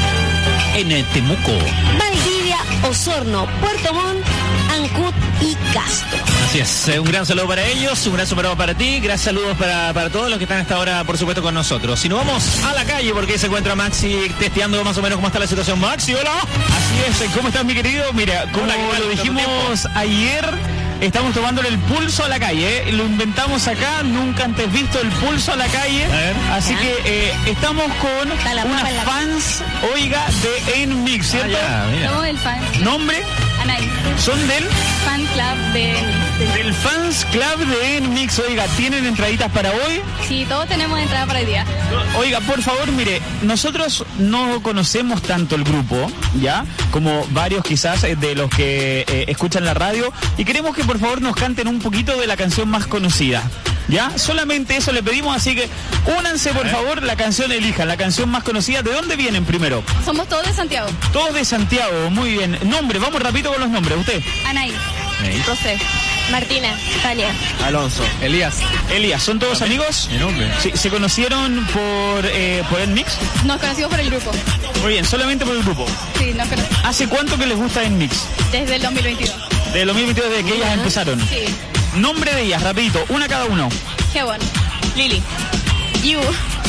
En Temuco. Valdivia, Osorno, Puerto Montt, Ancud y Castro. Así es, eh, un gran saludo para ellos, un gran saludo para ti, gracias saludos para, para todos los que están a esta hora, por supuesto, con nosotros. Si nos vamos a la calle, porque ahí se encuentra Maxi testeando más o menos cómo está la situación. Maxi, hola. Así es, ¿cómo estás, mi querido? Mira, como Hola, ¿qué tal? lo dijimos ayer, estamos tomándole el pulso a la calle, ¿eh? Lo inventamos acá, nunca antes visto el pulso a la calle. A ver. Así Ya. que eh, estamos con Está la unas papa en la- fans, oiga, de Enmix, ¿cierto? Ah, ya, mira. Somos el fan, ¿Nombre? Anaí, Son del... fan club de... de- Del Fans Club de Enmix. Oiga, ¿tienen entraditas para hoy? Sí, todos tenemos entrada para el día. Oiga, por favor, mire, nosotros no conocemos tanto el grupo, ¿ya? Como varios quizás eh, de los que eh, escuchan la radio, y queremos que por favor nos canten un poquito de la canción más conocida, ¿ya? Solamente eso le pedimos, así que únanse por favor, la canción elijan, la canción más conocida. ¿De dónde vienen primero? Somos todos de Santiago. Todos de Santiago, muy bien. Nombre, vamos rapidito con los nombres, ¿usted? Anaí, José, Martina, Tania. Alonso. Elías. Elías, ¿son todos amigos? Mi nombre. Sí, ¿se conocieron por, eh, por Enmix? Nos conocimos por el grupo. Muy bien, solamente por el grupo. Sí, nos conocimos ¿Hace cuánto que les gusta Enmix? desde el dos mil veintidós. De dos mil veintidós, desde que ellas empezaron. Sí. Nombre de ellas, rapidito, una cada uno. Hewan, Lili, Yu,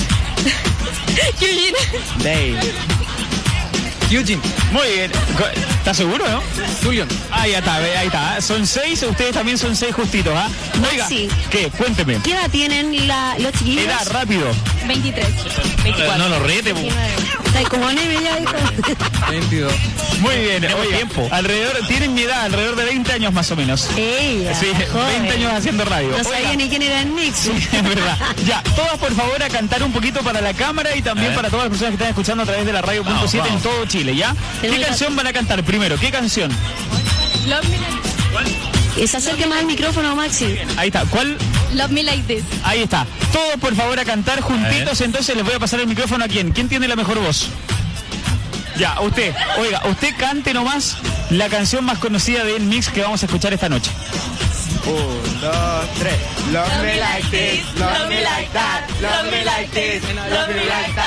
Eugene. Dave. Eugene. Muy bien. ¿Estás seguro, no? Julian. Ahí está, ahí está. Son seis, ustedes también son seis justitos, ¿ah? Oiga, Maxi. ¿qué? Cuénteme. ¿Qué edad tienen la, los chiquillos? Edad, rápido. veintitrés. veinticuatro. No lo rete, po. Está como neve ya, hijo. veintidós. Muy bien, Tenemos oiga, tiempo. alrededor, tienen mi edad, alrededor de veinte años más o menos. Ella, Sí, joven. veinte años haciendo radio. No Oiga. sabía ni quién era el Mix. Sí, es verdad. Ya, todas por favor a cantar un poquito para la cámara y también para todas las personas que están escuchando a través de la radio punto Vamos, siete en vamos. todo Chile, ¿ya? Tengo ¿Qué la- canción van a cantar primero? ¿Qué canción? Love me like, Se acerca más al micrófono, Maxi. Ahí está. ¿Cuál? love me like this. Ahí está. Todos por favor a cantar juntitos, entonces les voy a pasar el micrófono a quién. ¿Quién tiene la mejor voz? Ya, usted. Oiga, usted cante nomás la canción más conocida de Enmix que vamos a escuchar esta noche. Un, dos, tres. Love me like this, love me like that, love me like this, love me like that, love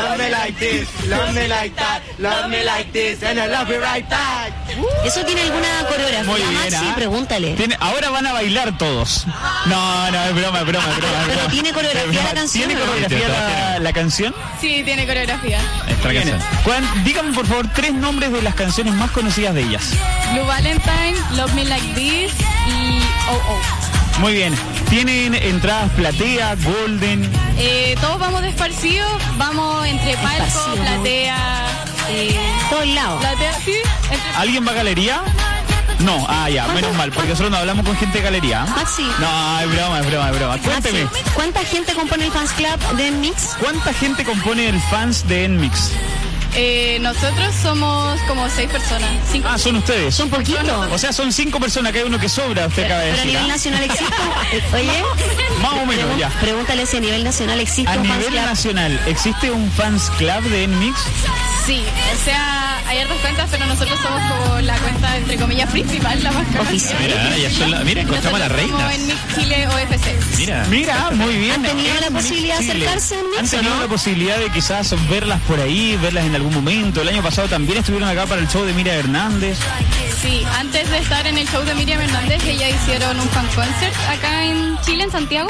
Love me like this, love me like that, love me like this, and I love you right back. ¿Eso tiene alguna coreografía, Muy bien, Maxi? ¿ah? Pregúntale. Tiene- ahora van a bailar todos. No, no, es broma, es broma, es broma. es Pero broma. tiene coreografía Es broma. la canción, ¿Tiene ¿o no? coreografía la, la canción? Sí, tiene coreografía. Bien. Juan, dígame por favor tres nombres de las canciones más conocidas de ellas. Blue Valentine, Love Me Like This y Oh Oh. Muy bien. ¿Tienen entradas platea, golden? Eh, todos vamos desparcidos, vamos entre palco, Esparcido. platea, eh, Todos lados. platea, sí, entre- ¿Alguien va a galería? No, ah, ya, menos mal, porque nosotros no hablamos con gente de galería. Maxi. No, es broma, es broma, es broma. Cuénteme, Maxi, ¿cuánta gente compone el fans club de Mix? ¿cuánta gente compone el fans de Enmix? eh, nosotros somos como seis personas. Cinco. Ah, son ustedes. Son poquitos. O sea, son cinco personas, que hay uno que sobra, usted acaba de Pero a decir. nivel ¿ah? nacional existe. Oye, Más o menos, pregun- ya. pregúntale si a nivel nacional existe A un fans nivel club. nacional, ¿existe un fans club de Enmix? Sí, o sea, hay hartas cuentas, pero nosotros somos como la cuenta, entre comillas, principal, la más cara. Oficial. Mira, ya son la- mira, encontramos a las Nosotros somos reinas. en Mix Chile O F C. Mira. Mira, muy bien. ¿Han tenido la Enmix posibilidad de Chile. acercarse a Enmix, ¿Han tenido o no? la posibilidad de quizás verlas por ahí, verlas en algún momento? El año pasado también estuvieron acá para el show de Miriam Hernández. Sí, antes de estar en el show de Miriam Hernández, ella hicieron un fan concert acá en Chile, en Santiago,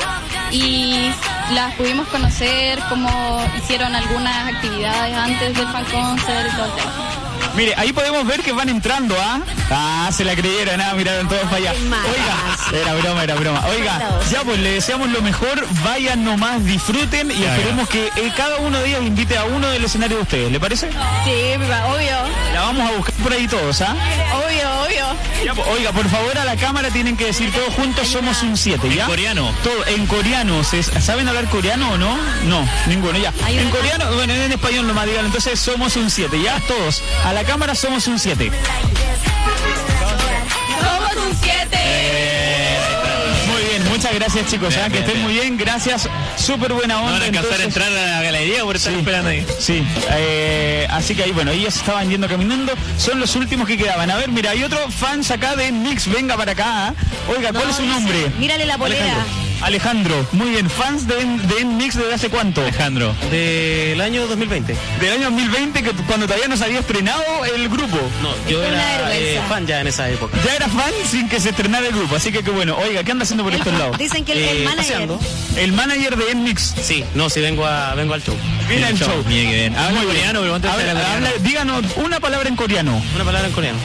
y las pudimos conocer, cómo hicieron algunas actividades antes del fan concert y todo el tema. Mire, ahí podemos ver que van entrando, ¿ah? Ah, se la creyeron, ah, miraron todos para allá. Oiga, era broma, era broma. Oiga, ya pues le deseamos lo mejor, vayan nomás, disfruten y Ya, esperemos que eh, cada uno de ellos invite a uno del escenario de ustedes, ¿le parece? Sí, obvio, La vamos a buscar por ahí todos, ¿ah? obvio, obvio. Ya, pues, oiga, por favor a la cámara tienen que decir todos juntos somos un siete, ¿ya? En coreano. Todo, en coreano, ¿se- ¿saben hablar coreano o no? No, ninguno, ya. Hay En una- coreano, bueno, en español nomás digan, entonces somos un siete, ¿ya? Todos, a la cámara somos un siete. Somos un siete. Muy bien, muchas gracias chicos, Bien, ¿ah? que bien, estén bien. muy bien, gracias, súper buena No onda. van a alcanzar a entonces- entrar a la galería por estar Sí. esperando ahí. Sí, eh, así que ahí, bueno, ellos estaban yendo caminando, son los últimos que quedaban. A ver, mira, hay otro fans acá de Mix, venga para acá. ¿ah? Oiga, ¿cuál No, es su dice, nombre? mírale la polera. Alejandro. Alejandro, muy bien, fans de, de Mix desde hace cuánto? Alejandro. Del año dos mil veinte. Del año dos mil veinte, que cuando todavía no se había estrenado el grupo. No, yo Es una era eh, vergüenza. fan ya en esa época. Ya era fan sin que se estrenara el grupo, así que qué bueno. Oiga, ¿qué anda haciendo por estos lados? Dicen que el, el Eh, manager. paseando. El manager de Mix. Sí, no, sí vengo a vengo al show. Viene al show. Mira que bien. Habla Muy bien. coreano, pero A ver, habla- díganos una palabra en coreano. Una palabra en coreano.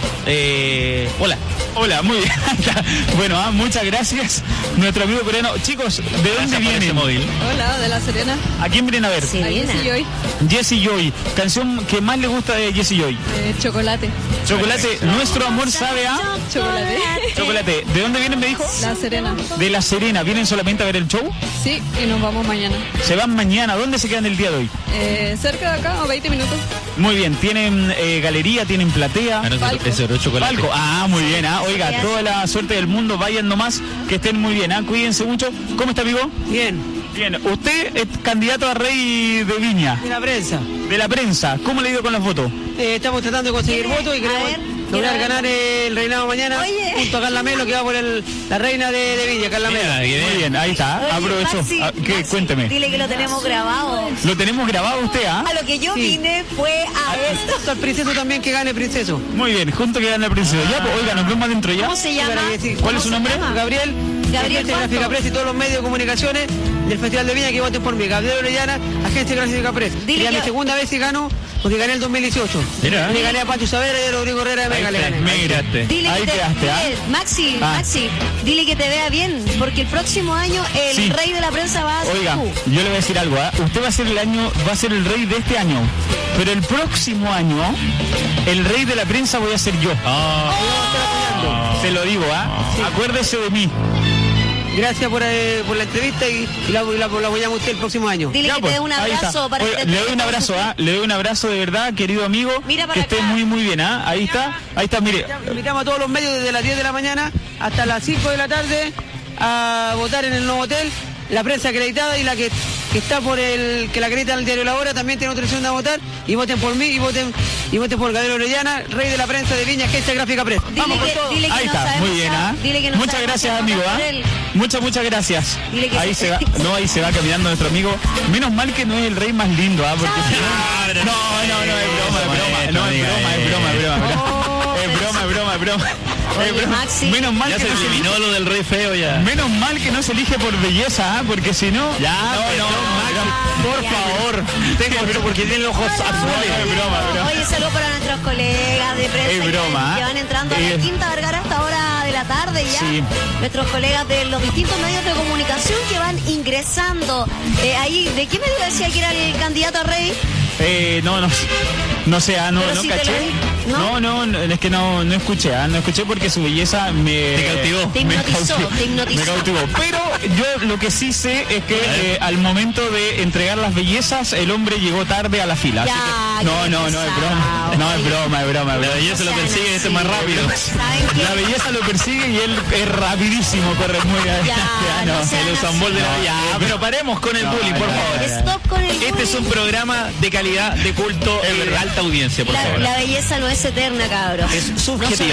Eh, hola. Hola, muy bien. Bueno, ah, muchas gracias. Nuestro amigo coreano. Chicos, ¿de dónde vienen? móvil. Hola, de La Serena. ¿A quién vienen a ver? Serena. Ahí sí, hoy. Jessie Joy. Canción que más le gusta de Jessie Joy. Eh, chocolate. Chocolate. Nuestro amor sabe a Chocolate. chocolate. ¿De dónde vienen, me dijo? La Serena. De La Serena. ¿Vienen solamente a ver el show? Sí, y nos vamos mañana. Se van mañana. ¿Dónde se quedan el día de hoy? Eh, cerca de acá, a veinte minutos. Muy bien. ¿Tienen eh, galería? ¿Tienen platea? Ah, no, Palco. ese otro chocolate. Palco. Ah, muy bien. Ah. Oiga, toda la suerte del mundo. Vayan nomás. Que estén muy bien. Ah. Cuídense mucho. ¿Cómo está, amigo? Bien. Bien. Usted es candidato a rey de Viña. De la prensa. De la prensa. ¿Cómo le ha ido con las fotos? Eh, estamos tratando de conseguir votos y queremos ver, lograr quiero ver. ganar el reinado mañana Oye. junto a Carla Melo, que va por el, la reina de, de Villa, Carla Melo. Mira, que Muy bien. bien, ahí está. Oye, Aprovecho. Maxi, Ah, ¿Qué? Maxi, Cuénteme. Dile que lo tenemos grabado. Lo tenemos grabado usted, ¿ah? A lo que yo Sí. vine fue a esto. Junto al princeso también, que gane princeso. Muy bien, junto que gana el príncipe. Ya, pues, oiga, nos vemos adentro ya. ¿Cómo se llama? ¿Cuál es su nombre? Gabriel, Gabriel, Agencia ¿cuánto? Gráfica Press y todos los medios de comunicaciones del Festival de Viña, que voten por mí. Gabriel Orellana, Agencia Gráfica Press. Dile Ya que- mi segunda vez y gano, porque gané el dos mil dieciocho. Mira. Le gané a Pancho Savera y a Rodrigo Herrera de Mega, le gané. Mírate. Dile Ahí que te, quedaste, ¿ah? dile, Maxi, Ah. Maxi, dile que te vea bien, porque el próximo año el Sí. rey de la prensa va a ser Oiga, tú. yo le voy a decir algo, ¿ah? Usted va a ser el año, va a ser el rey de este año. Pero el próximo año, el rey de la prensa voy a ser yo. Se lo digo, ¿ah? Acuérdese de mí. Gracias por, eh, por la entrevista y, y la, y la, la apoyamos a usted el próximo año. Dile Ya, que pues, te dé un ahí está. abrazo para Oiga, que te le doy un abrazo, ¿ah? Le doy un abrazo de verdad, querido amigo. Mira para que esté acá. muy, muy bien, ¿ah? Ahí está, ahí está, mire. Invitamos a todos los medios desde las diez de la mañana hasta las cinco de la tarde a votar en el nuevo hotel, la prensa acreditada y la que, que está por el, que la acredita en el diario La Hora, también tiene autorización de votar, y voten por mí, y voten, y voten por Gabriel Orellana, rey de la prensa de Viña, Agencia Gráfica Press. Dile Vamos que- con todo. dile que Ahí no está, sabemos muy bien, ya- ¿ah? dile que no Muchas sabemos gracias, ya amigo, votar ¿ah? por él. Muchas, muchas gracias. Dile que Ahí se- se va, no, ahí se va caminando nuestro amigo. Menos mal que no es el rey más lindo, ¿ah? Porque si no, no, no, no, es broma, es broma, no, es broma, es broma, es broma, es broma, es broma, es broma, es broma. Oye, Es broma. Maxi. Menos mal Ya que se no se eliminó elige, lo del rey feo ya. menos mal que no se elige por belleza, ¿ah? Porque si no, Ya, no, pero, no, Maxi, por favor, Tengo, pero porque tiene los ojos azules. es broma, es broma. Oye, saludos para nuestros colegas de prensa Es que- broma, que, ¿eh? van entrando a Eh, la Quinta Vergara a esta hora de la tarde ya. Sí. Nuestros colegas de los distintos medios de comunicación que van ingresando. Eh, ahí, ¿de qué medio decía que era el candidato a rey? Eh, no, no, no sé, ah, no, Pero no si te caché. lo di- ¿no? No, no, no, es que no, no escuché, ah, no escuché porque su belleza me... Te cautivó. Te me hipnotizó, cautivó, te hipnotizó. Me cautivó. Pero yo lo que sí sé es que eh, al momento de entregar las bellezas, el hombre llegó tarde a la fila. Ya, así que, no, qué no, no, es pesado. broma. No, es broma, es broma. es La broma. belleza lo sean persigue y este así. más rápido. ¿Saben qué? La belleza lo persigue y él es rapidísimo, corre muy bien. Ya, no sean El usambol de la No, Ya, no, pero paremos con el no, bullying, por no, favor. no, Stop con el Este es un bullying. programa de calidad, de culto, eh, de alta audiencia, por La, favor. la belleza no es eterna, cabros. Es subjetiva.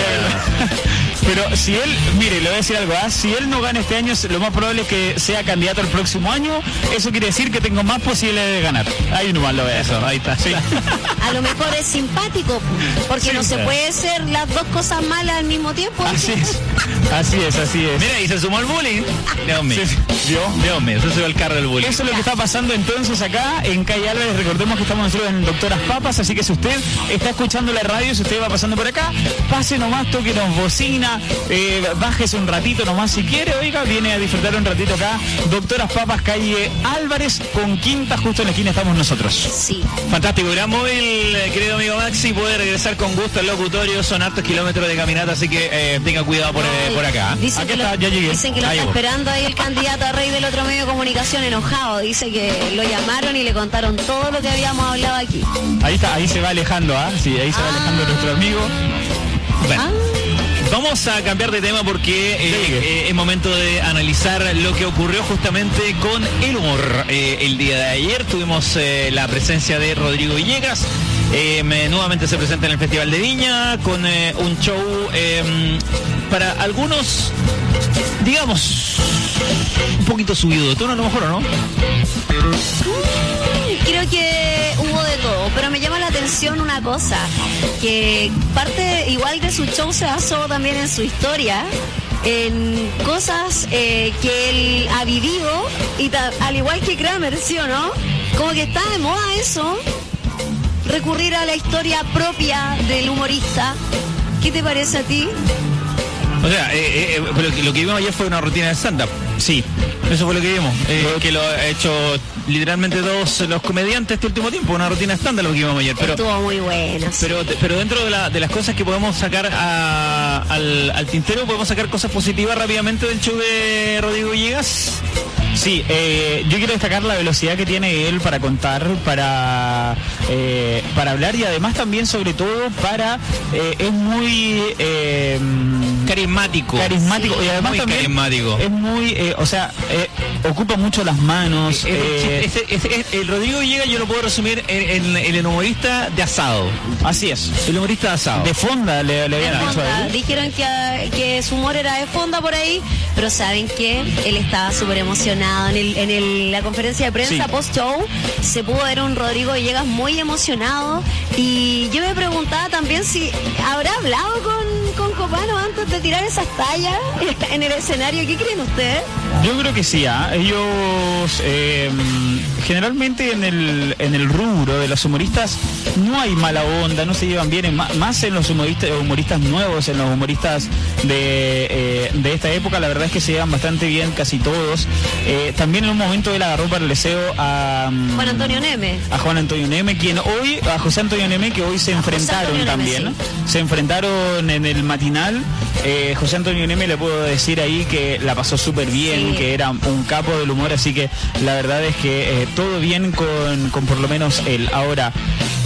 Pero si él, mire, le voy a decir algo, ¿ah? Si él no gana este año, lo más probable es que sea candidato el próximo año. Eso quiere decir que tengo más posibilidades de ganar. Ahí nomás lo veo. Eso, ahí está. Sí. A lo mejor es simpático, porque Sí, no se claro. puede ser las dos cosas malas al mismo tiempo. Así es, así es, así es. Mira, y se sumó el bullying. Dios mío. Sí, ¿vio? Dios mío, se subió al carro del bullying. Eso es lo que está pasando entonces acá en Calle Álvarez. Recordemos que estamos nosotros en Doctoras Papas, así que si usted está escuchando la radio, si usted va pasando por acá, pase nomás, tóquenos bocina, eh, bájese un ratito nomás si quiere, oiga, viene a disfrutar un ratito acá. Doctoras Papas, calle Álvarez con Quinta, justo en la esquina estamos nosotros. Sí. Fantástico, gran móvil, eh, querido amigo Maxi, puede regresar con gusto al locutorio, son hartos kilómetros de caminata, así que eh, tenga cuidado por, eh, por acá. Dicen Aquí que, lo, está, ya llegué. dicen que lo Ahí está voy. esperando ahí el candidato a rey del otro medio de comunicación enojado. Dice que lo llamaron y le contaron todo lo que habíamos hablado aquí. Ahí está, ahí se va alejando, ¿ah? Sí, ahí se va Ah. alejando nuestro amigo. Bueno. Ah, Vamos a cambiar de tema porque eh, eh, es momento de analizar lo que ocurrió justamente con el humor. Eh, el día de ayer tuvimos eh, la presencia de Rodrigo Villegas. Eh, me- nuevamente se presenta en el Festival de Viña con eh, un show eh, para algunos, digamos, un poquito subido de tono, a lo mejor, ¿o no? creo que hubo de todo, pero me llama la atención una cosa, que parte igual de su show se basó también en su historia, en cosas eh, que él ha vivido, y ta- al igual que Kramer, ¿sí o no? Como que está de moda eso, recurrir a la historia propia del humorista. ¿Qué te parece a ti? O sea, eh, eh, pero lo que vimos ayer fue una rutina de stand-up. Sí, eso fue lo que vimos. Eh, que lo ha hecho literalmente todos los comediantes este último tiempo, una rutina stand-up lo que vimos ayer. Pero, Estuvo muy buena. sí. pero, pero dentro de, la- de las cosas que podemos sacar a- al, al tintero, podemos sacar cosas positivas rápidamente del show de Rodrigo Villegas. Sí, eh, yo quiero destacar la velocidad que tiene él para contar, para, eh, para hablar y además también sobre todo para... eh, es muy... eh, Carismático. Carismático y además Muy también carismático. es muy... eh, o sea, eh, ocupa mucho las manos. eh, Ese- ese- ese- el Rodrigo Villegas yo lo puedo resumir en, en- en el humorista de asado. Así es. El humorista de asado. De fonda le, le De habían dicho fonda. a él. Dijeron que, que su humor era de fonda por ahí, pero saben que él estaba súper emocionado en, el, en el- la conferencia de prensa Sí. post-show. Se pudo ver un Rodrigo Villegas muy emocionado, y yo me preguntaba también si habrá hablado con, con Copano antes de tirar esas tallas en el escenario. ¿Qué creen ustedes? Yo creo que sí, ¿ah? Ellos eh, generalmente en el, en el rubro de los humoristas no hay mala onda, no se llevan bien, en ma- más en los humoristas, humoristas nuevos, en los humoristas de, eh, de esta época, la verdad es que se llevan bastante bien casi todos. Eh, también en un momento él agarró para el deseo a... mm, Juan Antonio Neme. a Juan Antonio Neme, quien hoy, a José Antonio Neme, que hoy se enfrentaron Antonio Neme, también, ¿no? Se enfrentaron en el matinal. Eh, José Antonio Neme le puedo decir ahí que la pasó súper bien, Sí. que era un capo del humor, así que la verdad es que eh, todo bien con, con por lo menos él. Ahora,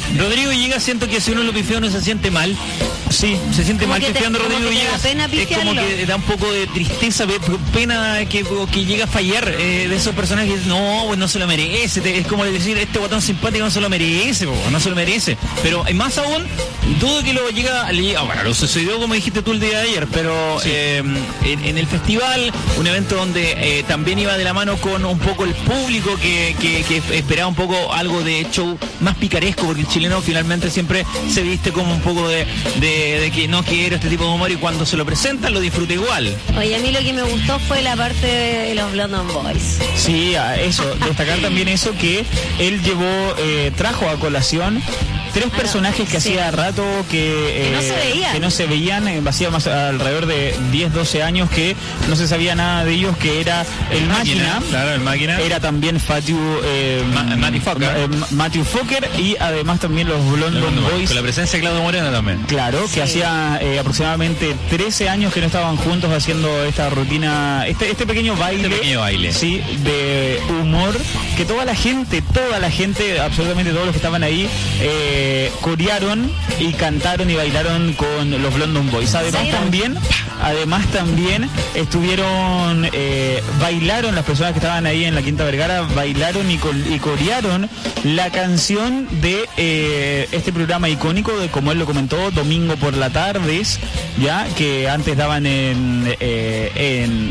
Rodrigo Villegas, siento que si uno lo pifió no se siente mal. Sí, se siente Como mal que te- pifiando a como Rodrigo que te da Villegas. pena Es como pifiarlo. que da un poco de tristeza, pe- pena que, que llega a fallar eh, de esos personajes. Que no, pues no se lo merece. Te- Es como decir, este botón simpático no se lo merece, po, no se lo merece. Pero eh, más aún, dudo que lo llega, le llega- bueno, lo sucedió como dijiste tú el día de ayer, pero eh, en, en el festival, un evento donde eh, también iba de la mano con un poco el público que, que, que esperaba un poco algo de show más picaresco, porque el chileno finalmente siempre se viste como un poco de, de, de que no quiero este tipo de humor y cuando se lo presentan lo disfruta igual. Oye, a mí lo que me gustó fue la parte de los London Boys. Sí, a eso, destacar también eso que él llevó, eh, trajo a colación tres personajes que hacía rato que, Que no eh, se veían. que no se veían, eh, hacía más alrededor de diez, doce años que no se sabía nada de ellos, que era el Máquina, Máquina, claro, el Máquina. era también Fatiu, eh, Ma- Matthew Fokker. eh, Matthew Fokker y además también los London Boys. Con la presencia de Claudio Moreno también. Claro, que hacía eh, aproximadamente trece años que no estaban juntos haciendo esta rutina, este, este pequeño baile, Este pequeño baile. sí, de humor, que toda la gente, toda la gente, absolutamente todos los que estaban ahí, eh, corearon y cantaron y bailaron con los London Boys. Además Sí. también, además también estuvieron, eh, bailaron las personas que estaban ahí en la Quinta Vergara, bailaron y, col- y corearon la canción de eh, este programa icónico de, como él lo comentó, Domingo por la Tardes, ya que antes daban en eh, en,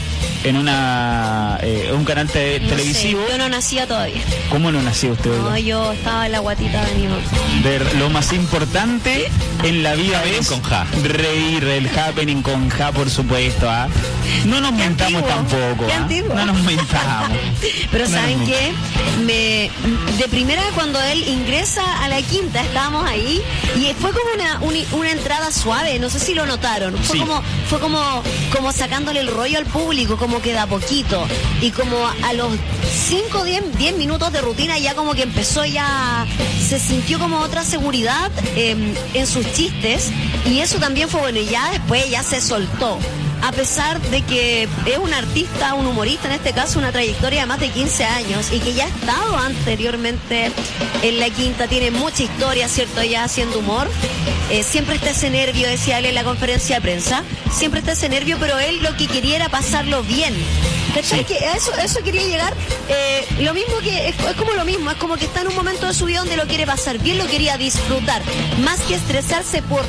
en una eh, un canal te- No sé, televisivo. yo no nacía todavía. ¿Cómo no nació usted? No, oiga? yo estaba en la guatita de mi mamá. De lo más importante en la vida Happening es con Ja. reír, el happening con Ja, por supuesto. ¿ah? No nos mentamos antiguo, tampoco. qué ¿ah? antiguo. No nos mentamos. Pero No, ¿saben no. qué? Me, de primera cuando él ingresa a la quinta, estábamos ahí y fue como una, una, una entrada suave, no sé si lo notaron. Fue Sí. como fue como, como sacándole el rollo al público, como que da poquito. Y como a los cinco o diez minutos de rutina ya como que empezó ya, se sintió como otra seguridad eh, en sus chistes y eso también fue bueno y ya después ya se soltó. A pesar de que es un artista, un humorista en este caso, una trayectoria de más de quince años y que ya ha estado anteriormente en la quinta, tiene mucha historia, ¿cierto? Ya haciendo humor. Eh, siempre está ese nervio, decía él en la conferencia de prensa, siempre está ese nervio, pero él lo que quería era pasarlo bien. ¿Cachai? Sí. Que a eso, a eso quería llegar. Eh, lo mismo que, es, es como lo mismo, es como que está en un momento de su vida donde lo quiere pasar bien, lo quería disfrutar, más que estresarse por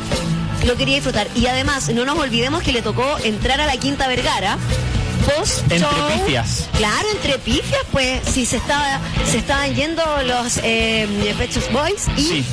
lo quería disfrutar. Y además, no nos olvidemos que le tocó entrar a la Quinta Vergara post Entre show. pifias. Claro, entre pifias, pues, si se estaba, se estaban yendo los eh, Pet Shop Boys y Sí.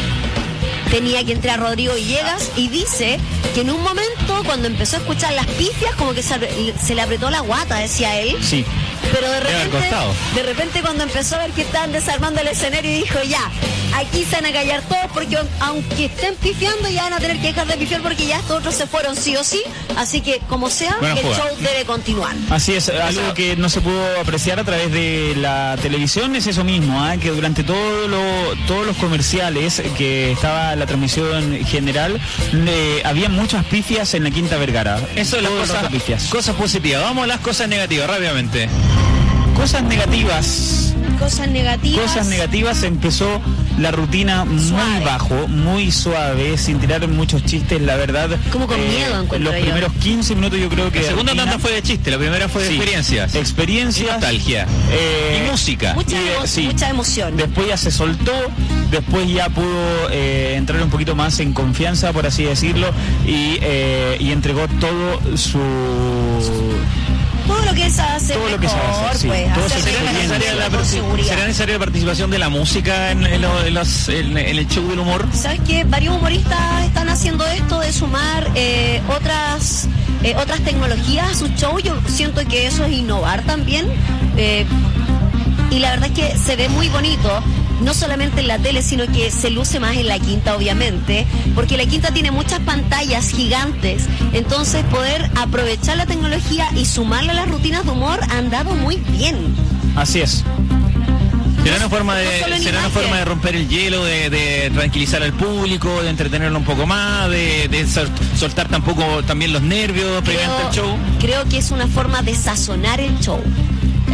tenía que entrar Rodrigo Villegas y dice que en un momento cuando empezó a escuchar las pifias como que se, apre- se le apretó la guata, decía él. Sí. Pero de Debe haber repente, costado. de repente cuando empezó a ver que estaban desarmando el escenario y dijo ya, aquí se van a callar todos porque aunque estén pifiando ya van a tener que dejar de pifiar porque ya estos otros se fueron sí o sí, así que como sea, Buena el jugada. show debe continuar. Así es, algo que no se pudo apreciar a través de la televisión es eso mismo, ¿ah? Que durante todo lo, todos los comerciales que estaba la transmisión general, eh, había muchas pifias en la Quinta Vergara. Eso es las Todo el cosas, rato pifias. cosas positivas. Vamos a las cosas negativas rápidamente. Cosas negativas. Cosas negativas. Cosas negativas, empezó la rutina muy Suave. bajo, muy suave, sin tirar muchos chistes, la verdad. Como con miedo, encuentro Los yo. primeros quince minutos yo creo que... La segunda de rutina- tanda fue de chiste, la primera fue de Sí. experiencias. Experiencias. Y nostalgia. eh, Y música. Mucha, y, emo- sí. mucha emoción. Después ya se soltó, después ya pudo eh, entrar un poquito más en confianza, por así decirlo, y, eh, y entregó todo su... Todo lo que sabe hacer Todo lo que mejor, sabe hacer, sí. pues, Todo hacer se ¿Será bien experiencia. necesaria, la, con parti- seguridad. ¿Será necesaria la participación de la música en, en lo- en los- en- en el show del humor? ¿Sabes qué? Varios humoristas están haciendo esto de sumar eh, otras eh, otras tecnologías a su show. Yo siento que eso es innovar también. eh, y la verdad es que se ve muy bonito, no solamente en la tele, sino que se luce más en la Quinta, obviamente, porque la Quinta tiene muchas pantallas gigantes. Entonces, poder aprovechar la tecnología y sumarla a las rutinas de humor han dado muy bien. Así es. ¿Será una forma no de, solo en será una imagen. forma de romper el hielo, de, de tranquilizar al público, de entretenerlo un poco más, de, de sol- soltar tampoco también los nervios mediante el show? Creo que es una forma de sazonar el show.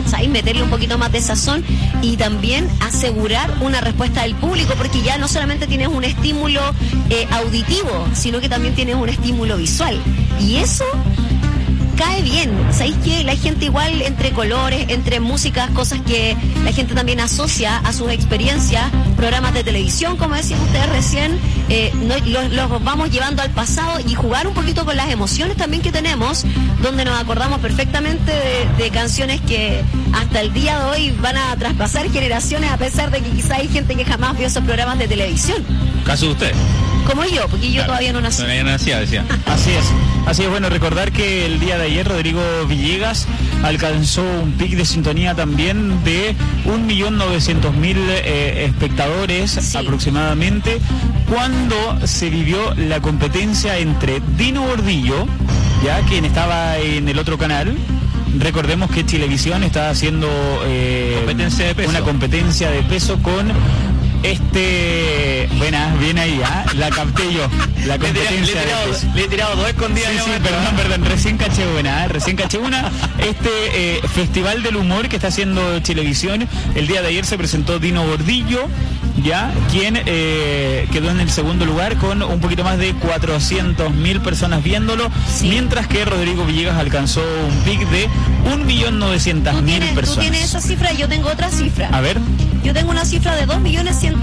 ¿cachai? Meterle un poquito más de sazón y también asegurar una respuesta del público, porque ya no solamente tienes un estímulo eh, auditivo, sino que también tienes un estímulo visual. Y eso cae bien. ¿Sabéis que la gente igual entre colores, entre músicas, cosas que la gente también asocia a sus experiencias, programas de televisión, como decían ustedes recién, eh, no, los, los vamos llevando al pasado y jugar un poquito con las emociones también que tenemos, donde nos acordamos perfectamente de, de canciones que hasta el día de hoy van a traspasar generaciones, a pesar de que quizá hay gente que jamás vio esos programas de televisión. ¿Caso de usted? Como yo, porque yo claro, todavía no nací. Todavía no nacía, decía. Así es. Así es, bueno, recordar que el día de ayer Rodrigo Villegas alcanzó un pic de sintonía también de un millón novecientos mil eh, espectadores sí. aproximadamente, cuando se vivió la competencia entre Dino Gordillo, ya quien estaba en el otro canal. Recordemos que Chilevisión está haciendo eh, competencia de peso. una competencia de peso con este, buena, bien ahí, ¿ah? La capté yo, la competencia. Le he tirado, le he tirado dos escondidas. Sí, sí, perdón, perdón, recién caché una, ¿eh? recién caché una. Este eh, Festival del Humor que está haciendo Chilevisión, el día de ayer se presentó Dino Gordillo, ya, quien eh, quedó en el segundo lugar con un poquito más de cuatrocientos mil personas viéndolo, sí. mientras que Rodrigo Villegas alcanzó un pic de un millón novecientos mil personas. ¿Tú tienes esa cifra? Yo tengo otra cifra. A ver. Yo tengo una cifra de dos millones cien